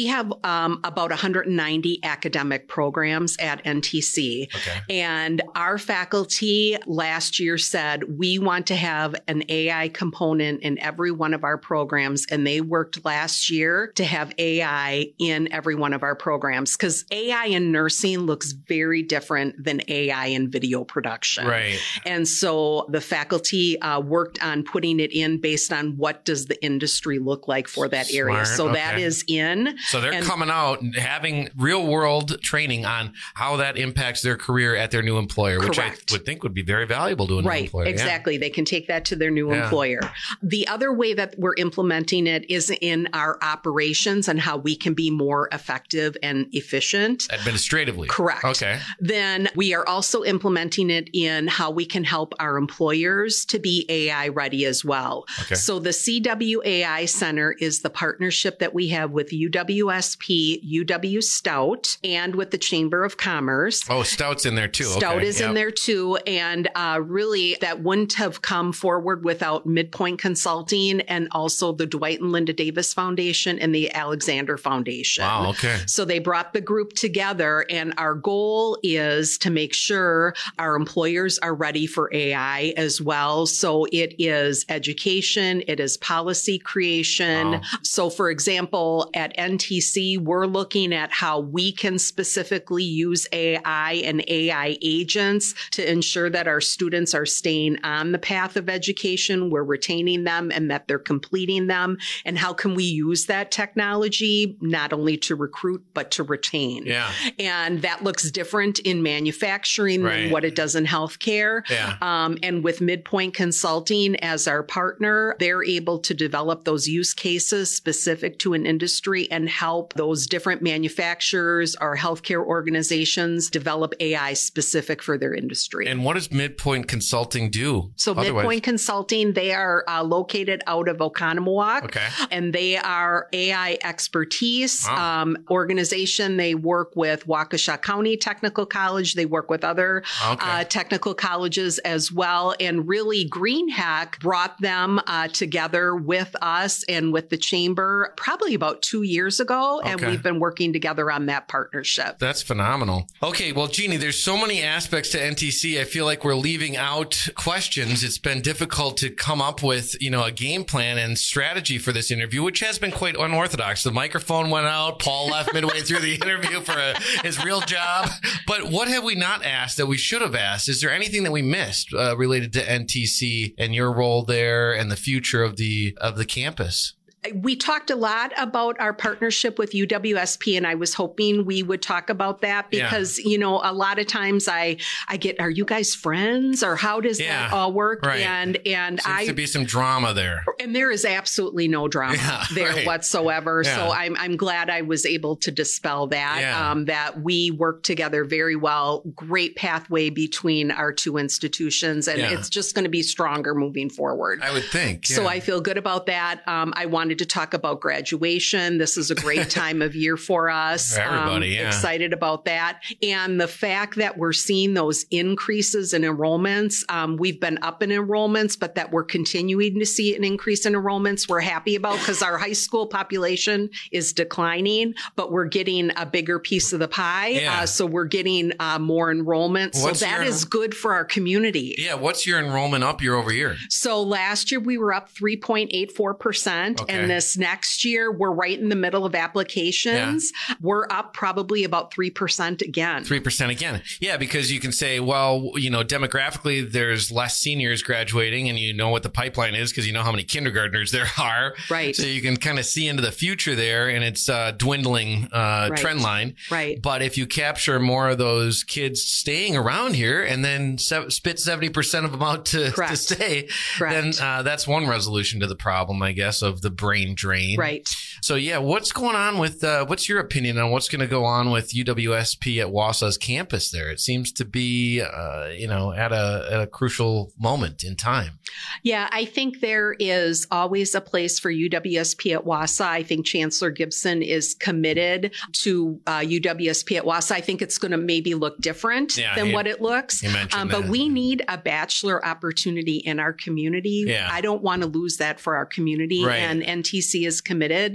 We have um, about one hundred ninety academic programs at N T C. Okay. And our faculty last year said, we want to have an A I component in every one of our programs. And they worked last year to have A I in every one of our programs, because A I in nursing looks very different than A I in video production. Right. And so the faculty uh, worked on putting it in based on what does the industry look like for that area. Smart. So that Okay. is in. So they're And- coming out and having real world training on how that impacts their career at their new employer, which Correct. I would think would be very valuable to a new Right, employer. Yeah. exactly. They can take that to their new Yeah. employer. The other way that we're implementing it is in our operations and how we can be more effective and efficient. Administratively. Correct. Okay. Then we are also implementing it in how we can help our employers to be A I ready as well. Okay. So the C W A I Center is the partnership that we have with U W S P, U W Stout, and with the Chamber of Commerce. Oh, Stout's in there too. Stout okay. is Yep. in there too. And uh, really, that wouldn't have come forward without Midpoint Consulting and also the Dwight and Linda Davis Foundation and the Alexander Foundation. Wow, okay. So they brought the group together, and our goal is to make sure our employers are ready for A I as well. So it is education, it is policy creation. Wow. So, for example, at N T C, we're looking at how we can specifically use A I and A I agents to ensure that our students are staying on the path of education, we're retaining them, and that they're completing them. And how can we use that technology not only to recruit, but to retain? Yeah. And that looks different in manufacturing Right. than what it does in healthcare. Yeah. Um, and with Midpoint Consulting as our partner, they're able to develop those use cases specific to an industry and help those different manufacturers or healthcare organizations develop A I specific for their industry. And what does Midpoint Consulting do? So otherwise? Midpoint Consulting, they are uh, located out of Oconomowoc. Okay. And they are A I expertise Wow. um, organization. They work with Waukesha County Technical College. They work with other Okay. uh, technical colleges as well. And really, GreenHack brought them uh, together with us and with the chamber probably about two years ago. And Okay. we've been working together on that partnership. That's phenomenal. Okay, well, Jeannie, there's so many aspects to N T C. I feel like we're leaving out questions. It's been difficult to come up with, you know, a game plan and strategy for this interview, which has been quite unorthodox. The microphone went out. Paul left midway through the interview for a, his real job. But what have we not asked that we should have asked? Is there anything that we missed uh, related to N T C and your role there and the future of the of the campus? We talked a lot about our partnership with U W S P, and I was hoping we would talk about that Yeah. because, you know, a lot of times I, I get, are you guys friends or how does Yeah, that all work? right. And, and Seems I, to be some drama there. and there is absolutely no drama Yeah, there right. whatsoever. Yeah. So I'm, I'm glad I was able to dispel that, Yeah. um, that we work together very well, great pathway between our two institutions, and Yeah. it's just going to be stronger moving forward. I would think. So yeah. I feel good about that. Um, I wanted to talk about graduation. This is a great time of year for us. For everybody, yeah. Excited about that. And the fact that we're seeing those increases in enrollments. Um, we've been up in enrollments, but that we're continuing to see an increase in enrollments, we're happy about because our high school population is declining, but we're getting a bigger piece of the pie. Yeah. Uh, so we're getting uh, more enrollment. What's so that your- is good for our community. Yeah, what's your enrollment up year over year? So last year we were up three point eight four percent. Okay. And this next year we're right in the middle of applications. We're up probably about three percent again. three percent again. Yeah, because you can say, well, you know, demographically, there's less seniors graduating and you know what the pipeline is because you know how many kindergartners there are. Right. So you can kind of see into the future there and it's a dwindling uh, Right. trend line. Right. But if you capture more of those kids staying around here and then se- spit seventy percent of them out to, to Correct. stay, Correct. then uh, that's one resolution to the problem, I guess, of the brain drain. Right. So yeah, what's going on with, uh, what's your opinion on what's going to go on with U W S P at Wausau's campus there? It seems to be, uh, you know, at a, at a crucial moment in time. Yeah, I think there is always a place for U W S P at Wausau. I think Chancellor Gibson is committed to uh, U W S P at Wausau. I think it's going to maybe look different Yeah, than he- what it looks. he mentioned Um, but that. we need a bachelor opportunity in our community. Yeah. I don't want to lose that for our community. Right. And N T C is committed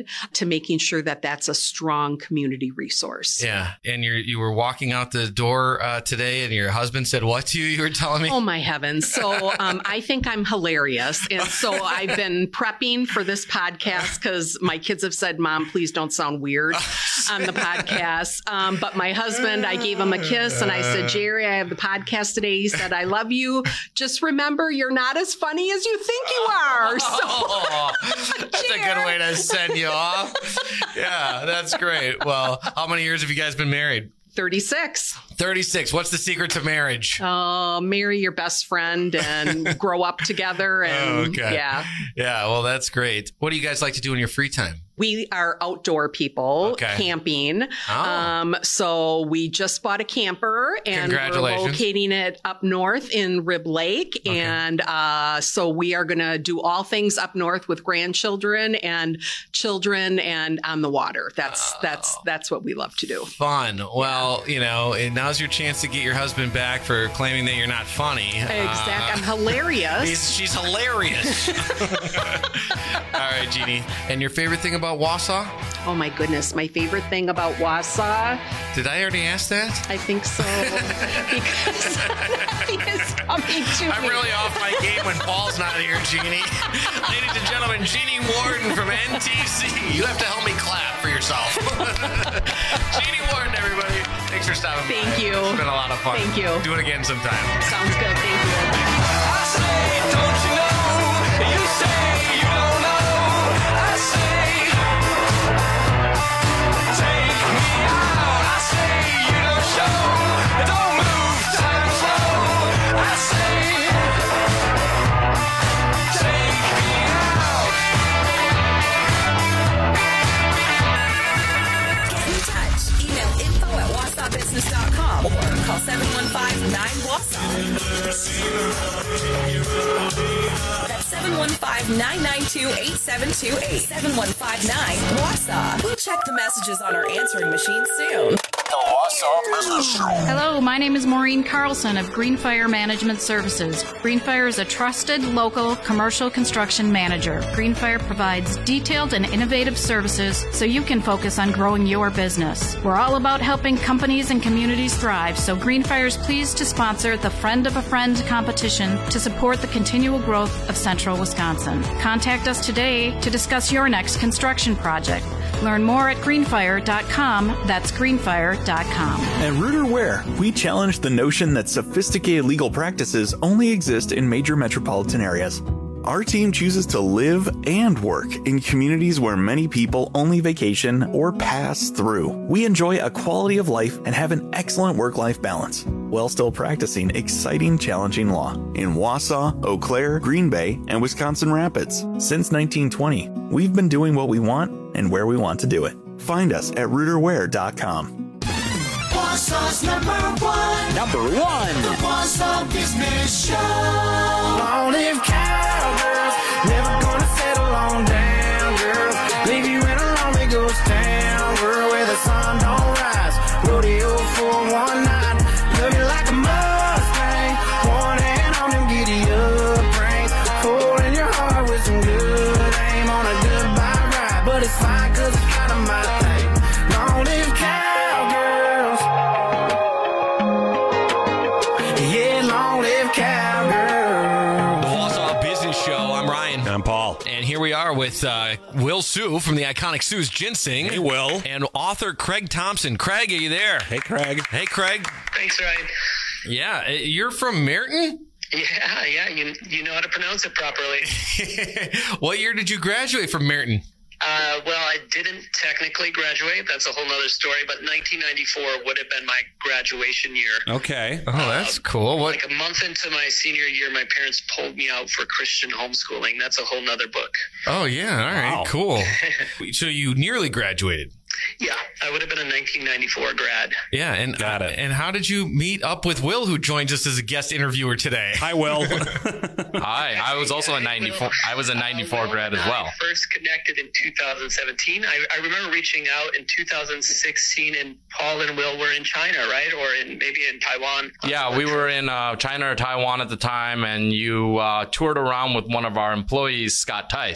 to making sure that that's a strong community resource. Yeah. And you you were walking out the door uh, today and your husband said what to you? You were telling me? Oh, my heavens. So um, I think I'm hilarious. And so I've been prepping for this podcast because my kids have said, Mom, please don't sound weird on the podcast. Um, but my husband, I gave him a kiss and I said, Jerry, I have the podcast today. He said, I love you. Just remember, you're not as funny as you think you are. So, oh, that's a good way to send you off. Yeah, that's great. Well, how many years have you guys been married? thirty-six. thirty-six. What's the secret to marriage? Uh, marry your best friend and grow up together. And okay. yeah. Yeah, well, that's great. What do you guys like to do in your free time? We are outdoor people, Okay. camping. Oh. Um, so we just bought a camper and we're Congratulations. locating it up north in Rib Lake. And uh, so we are going to do all things up north with grandchildren and children and on the water. That's that's that's what we love to do. Fun. Well, you know, and now's your chance to get your husband back for claiming that you're not funny. Exactly. Uh, I'm hilarious. he's- she's hilarious. All right, Jeannie. And your favorite thing about Wausau? Oh my goodness. My favorite thing about Wausau, Did I already ask that? I think so, because nothing is coming to I'm me. really off my game when Paul's not here, Jeannie. Ladies and gentlemen, Jeannie Warden from N T C. You have to help me clap for yourself. Jeannie Warden, everybody. Thanks for stopping by. Thank you. It's been a lot of fun. Thank you. Do it again sometime. Sounds good. Thank you. I say, don't you know? You say you don't know. I say, take me out. I say, you don't show. Don't move, time slow. I say, take me out. Get in touch. Email info at wausau business dot com or call seven one five nine Wausau. That's seven one five nine nine two eight seven two eight. seven one five nine Wausau. We'll check the messages on our answering machine soon. The Wausau Business Show. Hello, my name is Maureen Carlson of Greenfire Management Services. Greenfire is a trusted local commercial construction manager. Greenfire provides detailed and innovative services so you can focus on growing your business. We're all about helping companies and communities thrive, so Greenfire is pleased to sponsor the Friend of a Friend competition to support the continual growth of central Wisconsin. Contact us today to discuss your next construction project. Learn more at greenfire dot com. That's greenfire dot com. At Rooter Ware, we challenge the notion that sophisticated legal practices only exist in major metropolitan areas. Our team chooses to live and work in communities where many people only vacation or pass through. We enjoy a quality of life and have an excellent work-life balance, while still practicing exciting, challenging law in Wausau, Eau Claire, Green Bay, and Wisconsin Rapids. Since nineteen twenty, we've been doing what we want and where we want to do it. Find us at rooter ware dot com. Wausau's number one. Number one. The Wausau Business Show. Long live cowgirls. Never gonna settle on down, girls. Leave you in a lonely ghost town, girl, where the sun don't rise. Rodeo for one night. Looking like a Mustang. One hand on them giddy up reins. Hole in your heart with some good aim on a goodbye ride. But it's fine, cause it's kind of my thing. Long live cowgirls. Yeah, long live cowgirls. The Wausau Business Show. I'm Ryan. I'm Paul. And here we are with uh, Will Sue from the iconic Sue's Ginseng. Hey, Will. And author Craig Thompson. Craig, are you there? Hey, Craig. Hey, Craig. Thanks, Ryan. Yeah, uh, you're from Merton? Yeah, yeah, you you know how to pronounce it properly. What year did you graduate from Merton? Uh, well, I didn't technically graduate. That's a whole nother story. But nineteen ninety-four would have been my graduation year. Okay. Oh, that's cool. What? Like a month into my senior year, my parents pulled me out for Christian homeschooling. That's a whole nother book. Oh, yeah. All right. Wow. Cool. So you nearly graduated. Yeah, I would have been a nineteen ninety-four grad. Yeah, and Got it. And how did you meet up with Will, who joins us as a guest interviewer today? Hi, Will. Hi, I was also a ninety-four. I was a ninety-four uh, grad as well. I first connected in two thousand seventeen. I, I remember reaching out in two thousand sixteen, and Paul and Will were in China, right? Or in maybe in Taiwan. Yeah, we were in uh, China or Taiwan at the time, and you uh, toured around with one of our employees, Scott Tice.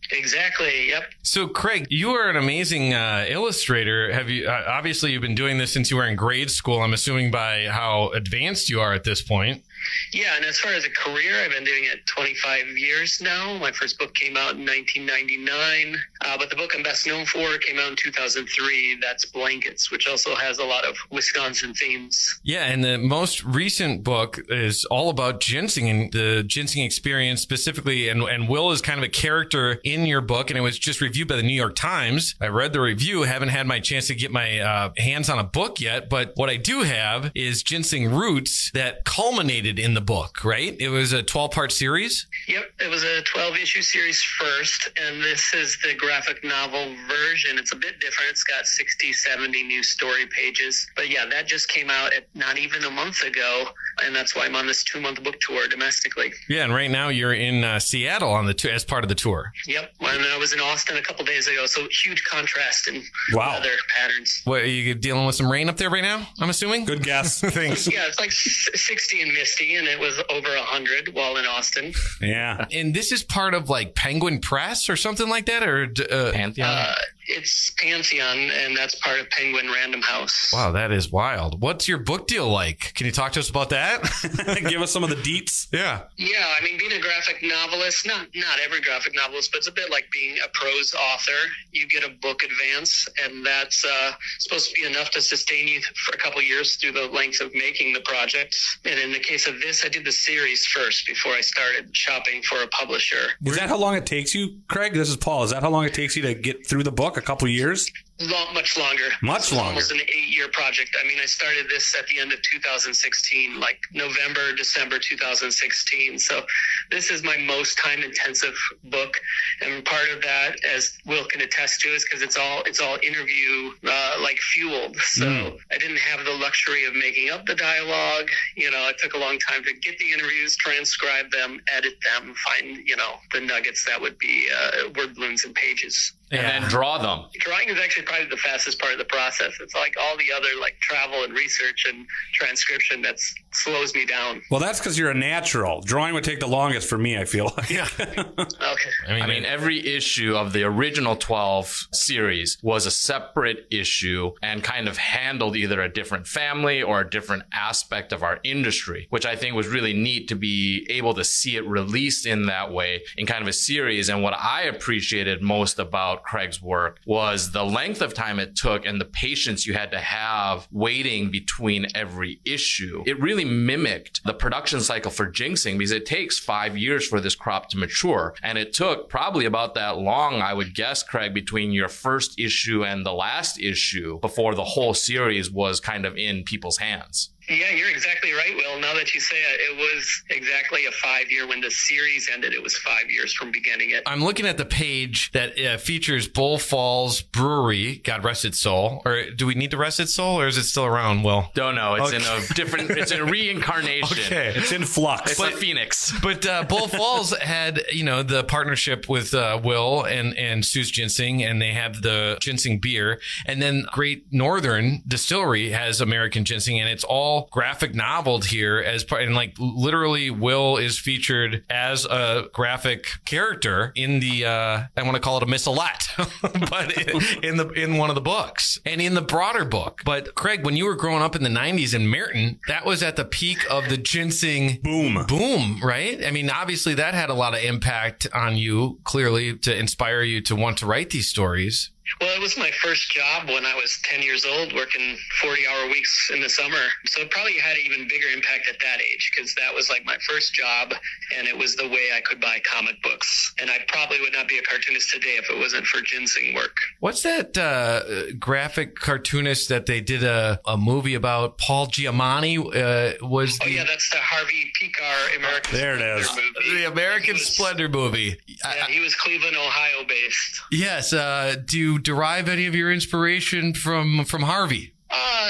Exactly. Yep. So, Craig, you are an amazing uh, illustrator. Have you? Uh, obviously, you've been doing this since you were in grade school. I'm assuming by how advanced you are at this point. Yeah, and as far as a career, I've been doing it twenty-five years now. My first book came out in nineteen ninety-nine, uh, but the book I'm best known for came out in two thousand three. That's Blankets, which also has a lot of Wisconsin themes. Yeah, and the most recent book is all about ginseng and the ginseng experience specifically, and, and Will is kind of a character in your book, and it was just reviewed by the New York Times. I read the review, haven't had my chance to get my uh, hands on a book yet, but what I do have is Ginseng Roots that culminated in the book, right? It was a twelve-part series? Yep, it was a twelve-issue series first, and this is the graphic novel version. It's a bit different. It's got sixty, seventy new story pages. But yeah, that just came out at not even a month ago, and that's why I'm on this two-month book tour domestically. Yeah, and right now you're in uh, Seattle on the t- as part of the tour. Yep, and I was in Austin a couple days ago, so huge contrast in Wow. weather patterns. What, are you dealing with some rain up there right now, I'm assuming? Good guess. Thanks. Yeah, it's like sixty and misty, and it was over one hundred while in Austin. Yeah. And this is part of like Penguin Press or something like that, or uh, Pantheon? Uh, it's Pantheon, and that's part of Penguin Random House. Wow, that is wild. What's your book deal like? Can you talk to us about that? Give us some of the deets. Yeah. Yeah, I mean, being a graphic novelist, not not every graphic novelist, but it's a bit like being a prose author. You get a book advance, and that's uh, supposed to be enough to sustain you for a couple years through the length of making the project. And in the case of this, I did the series first before I started shopping for a publisher. Is that how long it takes you, Craig? This is Paul. Is that how long it takes you to get through the book? A couple years? Long, much longer. Much This was longer. Almost an eight-year project. I mean, I started this at the end of two thousand sixteen, like November, December two thousand sixteen. So this is my most time-intensive book, and part of that, as Will can attest to, is because it's all it's all interview uh, like fueled. So Mm. I didn't have the luxury of making up the dialogue. You know, it took a long time to get the interviews, transcribe them, edit them, find you know the nuggets that would be uh, word balloons and pages. And then draw them. Drawing is actually probably the fastest part of the process. It's like all the other like travel and research and transcription that slows me down. Well, that's because you're a natural. Drawing would take the longest for me, I feel like. Yeah. Okay. I mean, I mean, every issue of the original twelve series was a separate issue and kind of handled either a different family or a different aspect of our industry, which I think was really neat to be able to see it released in that way in kind of a series. And what I appreciated most about Craig's work was the length of time it took and the patience you had to have waiting between every issue. It really mimicked the production cycle for ginseng because it takes five years for this crop to mature. And it took probably about that long, I would guess, Craig, between your first issue and the last issue before the whole series was kind of in people's hands. Yeah, you're exactly right, Will. Now that you say it, it was exactly a five-year. When the series ended, it was five years from beginning it. I'm looking at the page that uh, features Bull Falls Brewery, God rest its soul. Or do we need to rest its soul, or is it still around, Will? Don't know. It's Okay. in a different, it's in a reincarnation. Okay. It's in flux. It's But- a phoenix. But uh, Bull Falls had, you know, the partnership with uh, Will and, and Sue's Ginseng, and they have the ginseng beer. And then Great Northern Distillery has American ginseng, and it's all graphic noveled here as part. And like literally, Will is featured as a graphic character in the, uh, I want to call it a missalette, but in, in the in one of the books and in the broader book. But Craig, when you were growing up in the nineties in Merton, that was at the peak of the ginseng boom, boom, right? I mean, obviously that had a lot of impact on you, clearly, to inspire you to want to write these stories. Well, it was my first job when I was ten years old, working forty-hour weeks in the summer. So it probably had an even bigger impact at that age because that was like my first job, and it was the way I could buy comic books. And I probably would not be a cartoonist today if it wasn't for ginseng work. What's that uh, graphic cartoonist that they did a, a movie about? Paul Giamatti uh, was. Oh, the, yeah, that's the Harvey Picar American There it is. Splendor movie. the American was- Splendor movie. Yeah, he was Cleveland, Ohio based. Yes. Uh, do you derive any of your inspiration from from Harvey? Uh,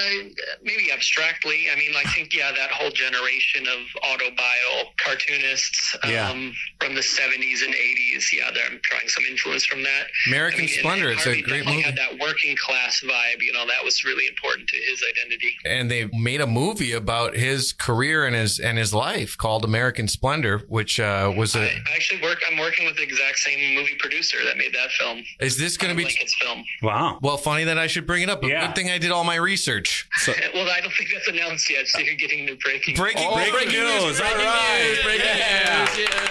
Uh, maybe abstractly. I mean, I think, yeah, that whole generation of autobio cartoonists um, Yeah. from the seventies and eighties, yeah, they're- I'm drawing some influence from that. American I mean, and- Splendor, and it's a Harvey great definitely movie. had that working class vibe, you know, that was really important to his identity. And they made a movie about his career and his and his life called American Splendor, which uh, was a. I actually work, I'm working with the exact same movie producer that made that film. Is this going to be? Lincoln's film. Wow. Well, funny that I should bring it up. But good thing I did all my research. Well, I don't think that's announced yet, so you're getting new breaking Breaking, Oh, breaking news. All right. breaking Yeah.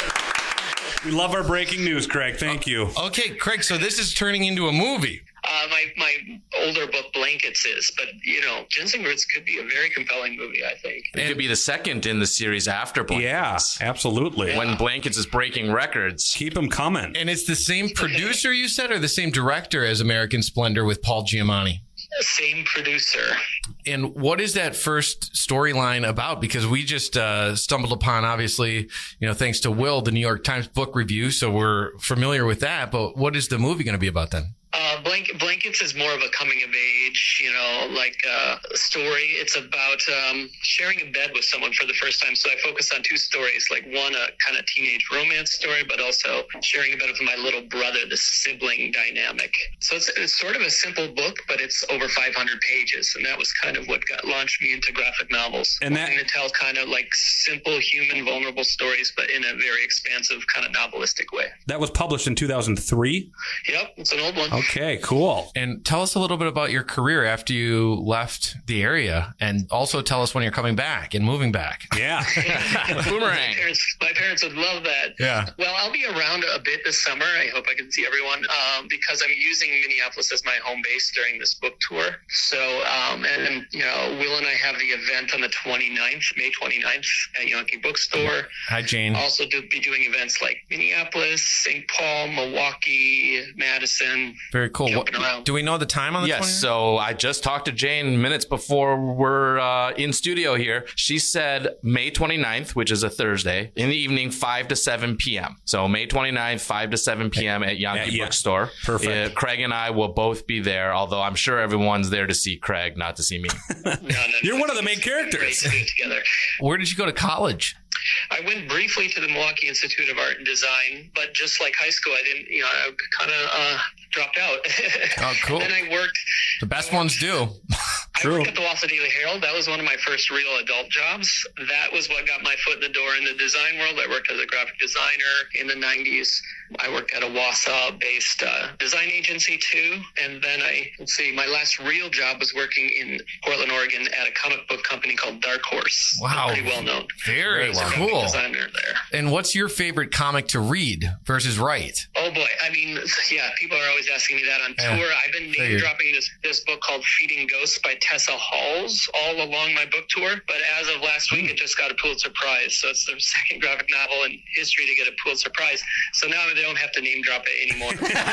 news. We love our breaking news, Craig. Thank you. Okay, Craig. So this is turning into a movie. Uh, my, my older book, Blankets, is, but, you know, Ginseng Roots could be a very compelling movie, I think. It could be the second in the series after Blankets. Yeah, absolutely. When Blankets is breaking records. Keep them coming. And it's the same producer you said, or the same director as American Splendor with Paul Giamatti? Same producer. And what is that first storyline about? Because we just uh, stumbled upon, obviously, you know, thanks to Will, the New York Times book review. So we're familiar with that. But what is the movie going to be about then? Uh, Blank, Blankets is more of a coming of age, you know, like uh, story. It's about um, sharing a bed with someone for the first time. So I focus on two stories, like one, a kind of teenage romance story, but also sharing a bed with my little brother, the sibling dynamic. So it's, it's sort of a simple book, but it's over five hundred pages. And that was kind of what got launched me into graphic novels. And that- Wanting to tell kind of like simple, human, vulnerable stories, but in a very expansive kind of novelistic way. That was published in two thousand three. Yep, it's an old one. Okay, cool. And tell us a little bit about your career after you left the area, and also tell us when you're coming back and moving back. Yeah. My parents, my parents would love that. Yeah. Well, I'll be around a bit this summer. I hope I can see everyone um, because I'm using Minneapolis as my home base during this book tour. So, um, and then, you know, Will and I have the event on the twenty-ninth, May twenty-ninth at Yankee Bookstore. Hi, Jane. Also do, be doing events like Minneapolis, Saint Paul, Milwaukee, Madison. Very cool. What, Jumping around. do we know the time on the Yes, twentieth? so I just talked to Jane minutes before we're uh, in studio here. She said May twenty-ninth, which is a Thursday, in the evening, five to seven p.m. So May twenty-ninth, five to seven p.m. at Yankee Yeah, yeah. Bookstore. Perfect. Uh, Craig and I will both be there, although I'm sure everyone's there to see Craig, not to see me. No, no, no. You're one of the main Great characters. to do it together. Where did you go to college? I went briefly to the Milwaukee Institute of Art and Design, but just like high school, I didn't, you know, I kind of uh, dropped out. Oh, cool. Then I worked. The best ones do. I worked at the Wausau Daily Herald. That was one of my first real adult jobs. That was what got my foot in the door in the design world. I worked as a graphic designer in the nineties. I worked at a Wausau-based uh, design agency too. And then I, let's see, my last real job was working in Portland, Oregon at a comic book company called Dark Horse. Wow. Pretty well known. Very I was a graphic cool. designer there. And what's your favorite comic to read versus write? Oh boy, I mean, yeah, people are always asking me that on Yeah, tour. I've been name figured. dropping this this book called Feeding Ghosts by Tessa Halls all along my book tour. But as of last week, it just got a Pulitzer Prize. So it's the second graphic novel in history to get a Pulitzer Prize. So now they don't have to name drop it anymore.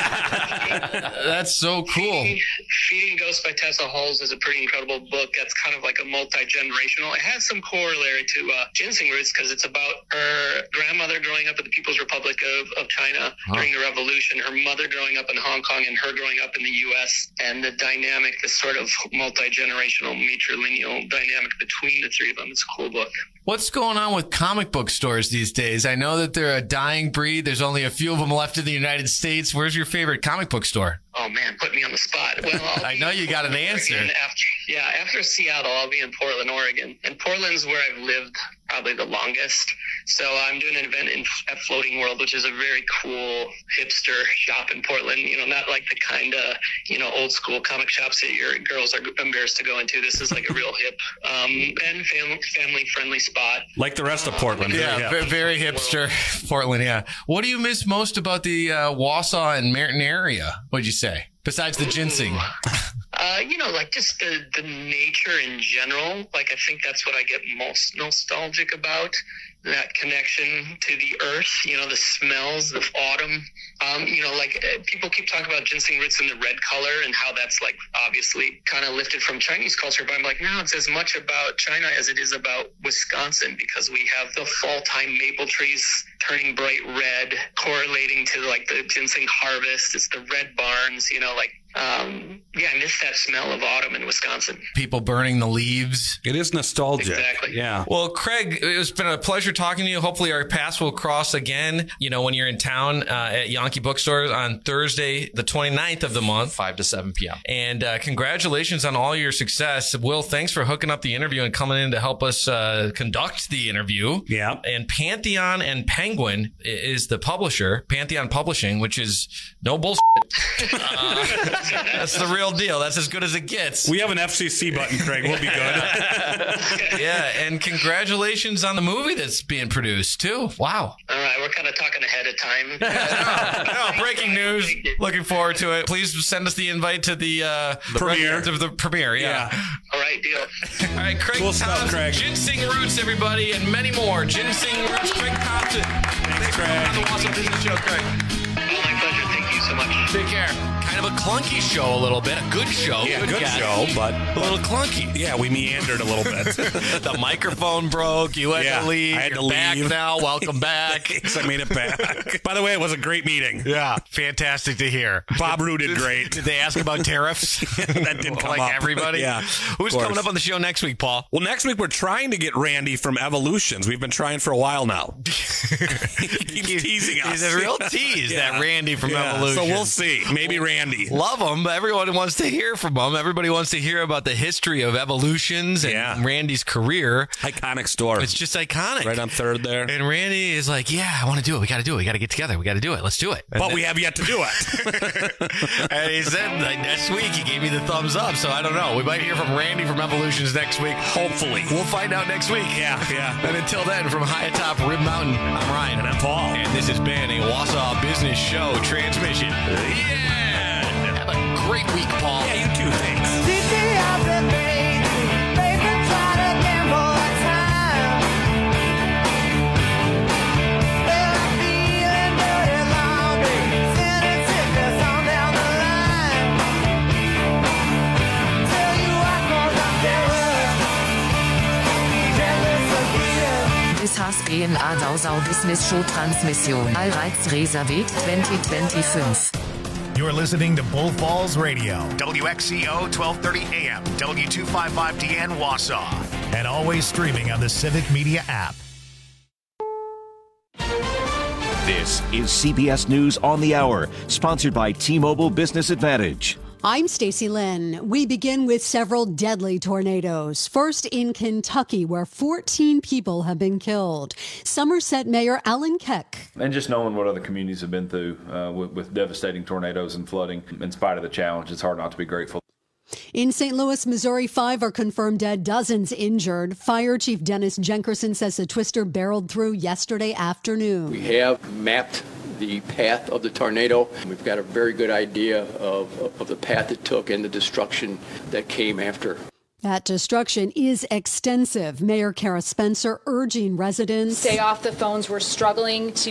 That's so cool. Feeding, Feeding Ghosts by Tessa Halls is a pretty incredible book. That's kind of like a multi-generational. It has some corollary to uh, Ginseng Roots because it's about her grandmother growing up in the People's Republic of, of China Huh. during the Revolution, her mother growing up in Hong Kong, and her growing up in the U S, and the dynamic, this sort of multi-generational, matrilineal dynamic between the three of them. It's a cool book. What's going on with comic book stores these days? I know that they're a dying breed. There's only a few of them left in the United States. Where's your favorite comic book store? Oh man, put me on the spot. Well, I'll I be know you got an in answer. Oregon After, yeah, after Seattle, I'll be in Portland, Oregon. And Portland's where I've lived probably the longest. So I'm doing an event in, at Floating World, which is a very cool hipster shop in Portland. You know, not like the kind of, you know, old school comic shops that your girls are embarrassed to go into. This is like a real hip um, and fam- family friendly spot. Like the rest of Portland. Yeah, Very very, hip. very hipster. Portland, yeah. What do you miss most about the uh, Wausau and Merton area? What'd you say? Besides the ginseng. Uh, you know, like just the, the nature in general. Like, I think that's what I get most nostalgic about. That connection to the earth, you know, the smells, the autumn. Um, you know, like uh, people keep talking about ginseng roots in the red color and how that's like obviously kind of lifted from Chinese culture. But I'm like, no, it's as much about China as it is about Wisconsin, because we have the fall time maple trees turning bright red, correlating to like the ginseng harvest. It's the red barns, you know, like, um, yeah, I miss miss that smell of autumn in Wisconsin. People burning the leaves. It is nostalgic. Exactly. Yeah. Well, Craig, it's been a pleasure talking to you. Hopefully our paths will cross again, you know, when you're in town uh, at Yankee Bookstores on Thursday, the twenty-ninth of the month. five to seven p.m. And uh, congratulations on all your success. Will, thanks for hooking up the interview and coming in to help us uh, conduct the interview. Yeah. And Pantheon and Penguin is the publisher, Pantheon Publishing, which is no bullshit. Uh, that's the real deal. That's as good as it gets. We have an F C C button, Craig. We'll be good. Yeah, and congratulations on the movie that's being produced, too. Wow. All right, we're kind of talking ahead of time. no, no, breaking news. Looking forward to it. Please send us the invite to the, uh, the premiere. To the premiere, yeah. yeah. All right, deal. All right, Craig Cool stuff, Thompson, Craig. Ginseng Roots, everybody, and many more. Ginseng Roots, Craig Thompson. Thanks, Craig. for coming on the Wausau Business Show, Craig. Oh, my pleasure. Thank you so much. Take care. Kind of a clunky show a little bit. A good show. Yeah, good, guess. show, but A little clunky. yeah, we meandered a little bit. The microphone broke. You had Yeah, to leave. I had You're to back leave. now. Welcome back. Yes, I made it back. By the way, it was a great meeting. Yeah, fantastic to hear. Bob Rue did great. Did they ask about tariffs? That did come like up. everybody? Yeah. Who's of course. coming up on the show next week, Paul? Well, next week we're trying to get Randy from Evolutions. We've been trying for a while now. He keeps teasing us. He's a real tease, Yeah. that Randy from Yeah, Evolution. So we'll see. Maybe Randy. Love him, but everyone wants to hear from him. Everybody wants to hear about the history of Evolutions and Yeah. Randy's career. Iconic store. It's just iconic. Right on Third there. And Randy is like, yeah, I want to do it. We got to do it. We got to get together. We got to do it. Let's do it. And But then- we have yet to do it. and he said like, next week he gave me the thumbs up. So I don't know. We might hear from Randy from Evolutions next week. Hopefully. We'll find out next week. Yeah, yeah. And until then, from high atop Rib Mountain, I'm Ryan. And I'm Paul. And this has been a Wausau Business Show transmission. Yeah! Have a great week, Paul. Yeah, you too. Thanks. Das has been a Wausau Business Show Transmission. All rights reserved twenty twenty-five. You're listening to Bull Falls Radio, W X C O twelve thirty A M, W two fifty-five D N Wausau, and always streaming on the Civic Media app. This is C B S News on the Hour, sponsored by T-Mobile Business Advantage. I'm Stacey Lynn. We begin with several deadly tornadoes. First in Kentucky, where fourteen people have been killed. Somerset Mayor Alan Keck. And just knowing what other communities have been through uh, with, with devastating tornadoes and flooding, in spite of the challenge, it's hard not to be grateful. In Saint Louis, Missouri, five are confirmed dead, dozens injured. Fire Chief Dennis Jenkerson says the twister barreled through yesterday afternoon. We have mapped the path of the tornado. We've got a very good idea of, of the path it took and the destruction that came after. That destruction is extensive. Mayor Kara Spencer urging residents stay off the phones. We're struggling to